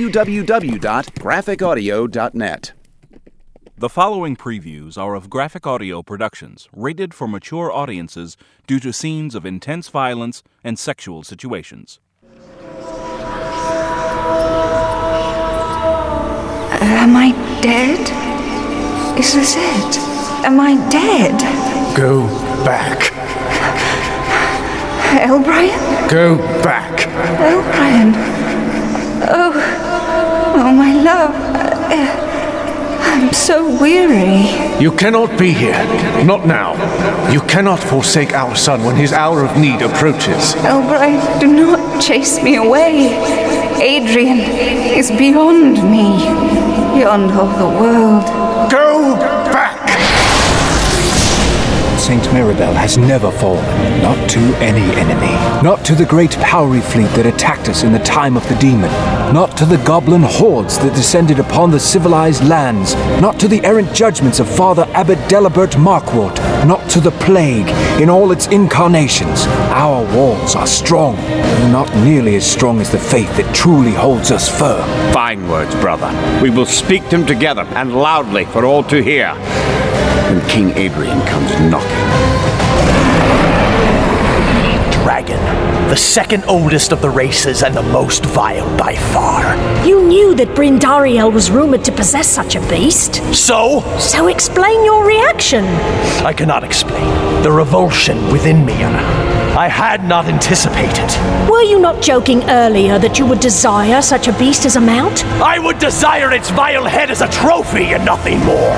Speaker 16: www.graphicaudio.net.
Speaker 17: The following previews are of Graphic Audio Productions, rated for mature audiences due to scenes of intense violence and sexual situations.
Speaker 18: Am I dead? Is this it? Am I dead?
Speaker 19: Go back.
Speaker 18: Elbrian?
Speaker 19: Go back.
Speaker 18: Elbrian. Oh, my love. I'm so weary.
Speaker 19: You cannot be here. Not now. You cannot forsake our son when his hour of need approaches.
Speaker 18: Elbrian, do not chase me away. Adrian is beyond me. Beyond all the world.
Speaker 19: Go back! Saint Mirabel has never fallen. Not to any enemy. Not to the great Powrie fleet that attacked us in the time of the demon. Not to the goblin hordes that descended upon the civilized lands. Not to the errant judgments of Father Abbot Delibert Markwort. Not to the plague in all its incarnations. Our walls are strong, but not nearly as strong as the faith that truly holds us firm.
Speaker 4: Fine words, brother. We will speak them together and loudly for all to hear. When King Adrian comes knocking.
Speaker 20: Dragon, the second oldest of the races and the most vile by far.
Speaker 15: You knew that Brindariel was rumored to possess such a beast.
Speaker 20: So?
Speaker 15: So explain your reaction.
Speaker 20: I cannot explain. The revulsion within me, I had not anticipated.
Speaker 15: Were you not joking earlier that you would desire such a beast as a mount?
Speaker 20: I would desire its vile head as a trophy and nothing more.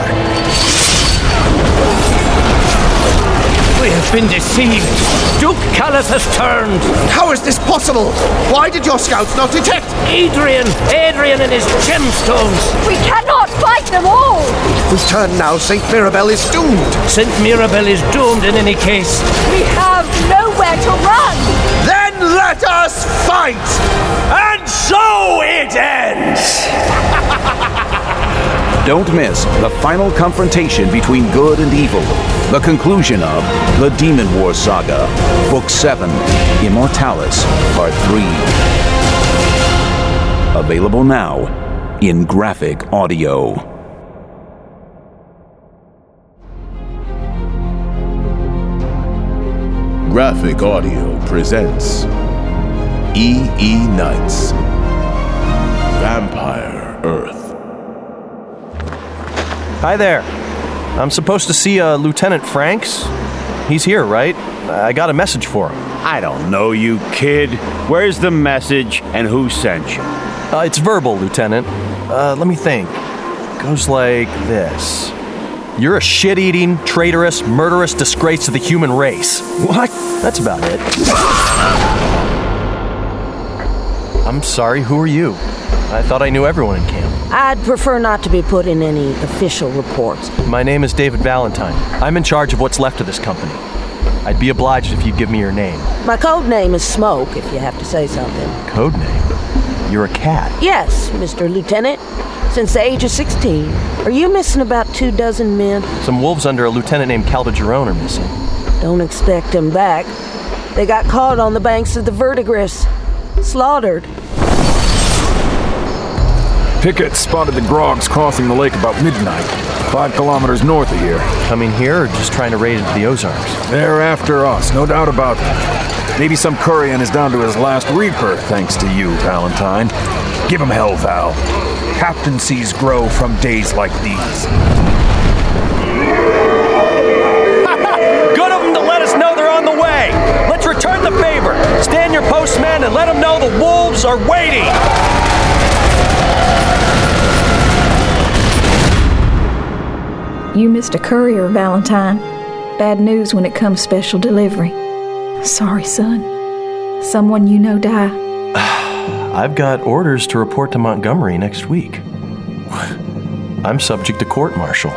Speaker 20: We have been deceived. Duke Callith has turned.
Speaker 14: How is this possible? Why did your scouts not detect?
Speaker 20: Adrian and his gemstones.
Speaker 15: We cannot fight them all.
Speaker 14: If we turn now, Saint Mirabel is doomed.
Speaker 20: Saint Mirabel is doomed in any case.
Speaker 15: We have nowhere to run.
Speaker 14: Then let us fight!
Speaker 20: And so it ends!
Speaker 16: Don't miss the final confrontation between good and evil. The conclusion of The Demon War Saga, Book 7, Immortalis, Part 3. Available now in graphic audio.
Speaker 21: Graphic Audio presents E.E. Nights, Vampire Earth.
Speaker 22: Hi there. I'm supposed to see Lieutenant Franks. He's here, right? I got a message for him.
Speaker 4: I don't know you, kid. Where's the message and who sent you?
Speaker 22: It's verbal, Lieutenant. Let me think. Goes like this. You're a shit-eating, traitorous, murderous disgrace to the human race. What? That's about it. I'm sorry, who are you? I thought I knew everyone in camp.
Speaker 5: I'd prefer not to be put in any official reports.
Speaker 22: My name is David Valentine. I'm in charge of what's left of this company. I'd be obliged if you'd give me your name.
Speaker 5: My code name is Smoke, if you have to say something.
Speaker 22: Code name? You're a cat.
Speaker 5: Yes, Mr. Lieutenant. Since the age of 16. Are you missing about 24 men?
Speaker 22: Some wolves under a lieutenant named Calderon are missing.
Speaker 5: Don't expect them back. They got caught on the banks of the Verdigris. Slaughtered.
Speaker 2: Pickett spotted the Grogs crossing the lake about midnight, 5 kilometers north of here.
Speaker 22: Coming here or just trying to raid into the Ozarks?
Speaker 2: They're after us, no doubt about that. Maybe some Curian is down to his last reaper, thanks to you, Valentine. Give him hell, Val. Captaincies grow from days like these.
Speaker 22: Good of them to let us know they're on the way. Let's return the favor. Stand your post, man, and let them know the wolves are waiting.
Speaker 6: You missed a courier, Valentine. Bad news when it comes special delivery. Sorry, son. Someone you know died.
Speaker 22: I've got orders to report to Montgomery next week. I'm subject to court-martial.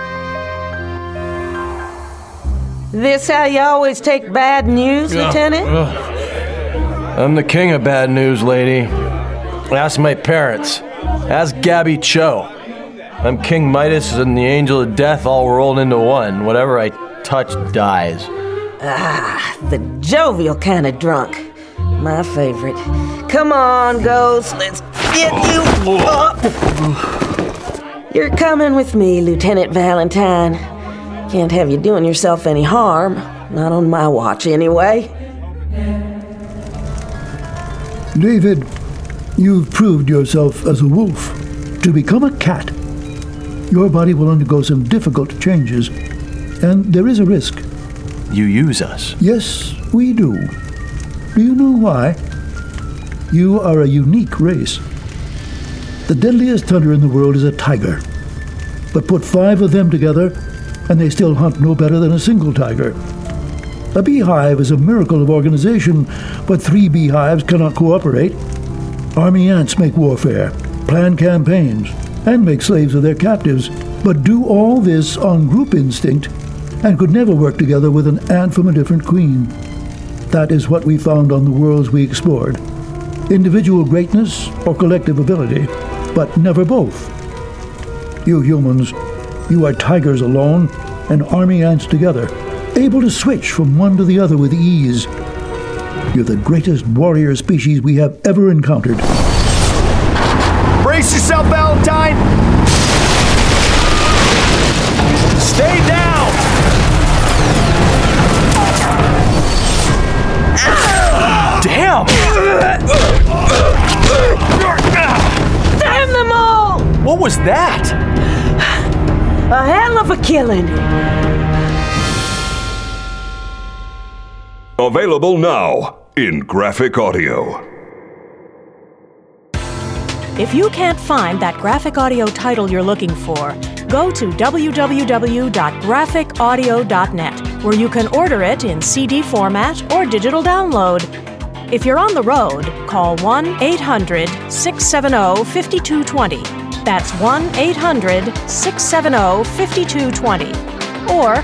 Speaker 5: This how you always take bad news, Lieutenant?
Speaker 22: I'm the king of bad news, lady. Ask my parents. Ask Gabby Cho. I'm King Midas and the Angel of Death all rolled into one. Whatever I touch dies.
Speaker 5: Ah, the jovial kind of drunk. My favorite. Come on, Ghost. Let's get you up. You're coming with me, Lieutenant Valentine. Can't have you doing yourself any harm. Not on my watch, anyway.
Speaker 23: David, you've proved yourself as a wolf. To become a cat, your body will undergo some difficult changes, and there is a risk.
Speaker 22: You use us?
Speaker 23: Yes, we do. Do you know why? You are a unique race. The deadliest hunter in the world is a tiger. But put 5 of them together, and they still hunt no better than a single tiger. A beehive is a miracle of organization, but 3 beehives cannot cooperate. Army ants make warfare, plan campaigns, and make slaves of their captives, but do all this on group instinct and could never work together with an ant from a different queen. That is what we found on the worlds we explored. Individual greatness or collective ability, but never both. You humans, you are tigers alone and army ants together, able to switch from one to the other with ease. You're the greatest warrior species we have ever encountered.
Speaker 20: Brace yourself, Valentine! Stay down! Damn!
Speaker 15: Damn them all!
Speaker 20: What was that?
Speaker 15: A hell of a killing.
Speaker 21: Available now in graphic audio.
Speaker 15: If you can't find that graphic audio title you're looking for, go to www.graphicaudio.net, where you can order it in CD format or digital download. If you're on the road, call 1-800-670-5220. That's 1-800-670-5220. Or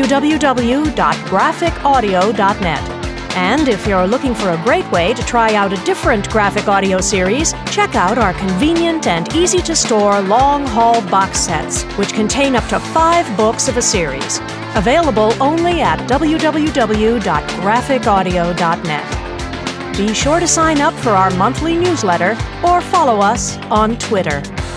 Speaker 15: www.graphicaudio.net. And if you're looking for a great way to try out a different graphic audio series, check out our convenient and easy-to-store long-haul box sets, which contain up to 5 books of a series. Available only at www.graphicaudio.net. Be sure to sign up for our monthly newsletter or follow us on Twitter.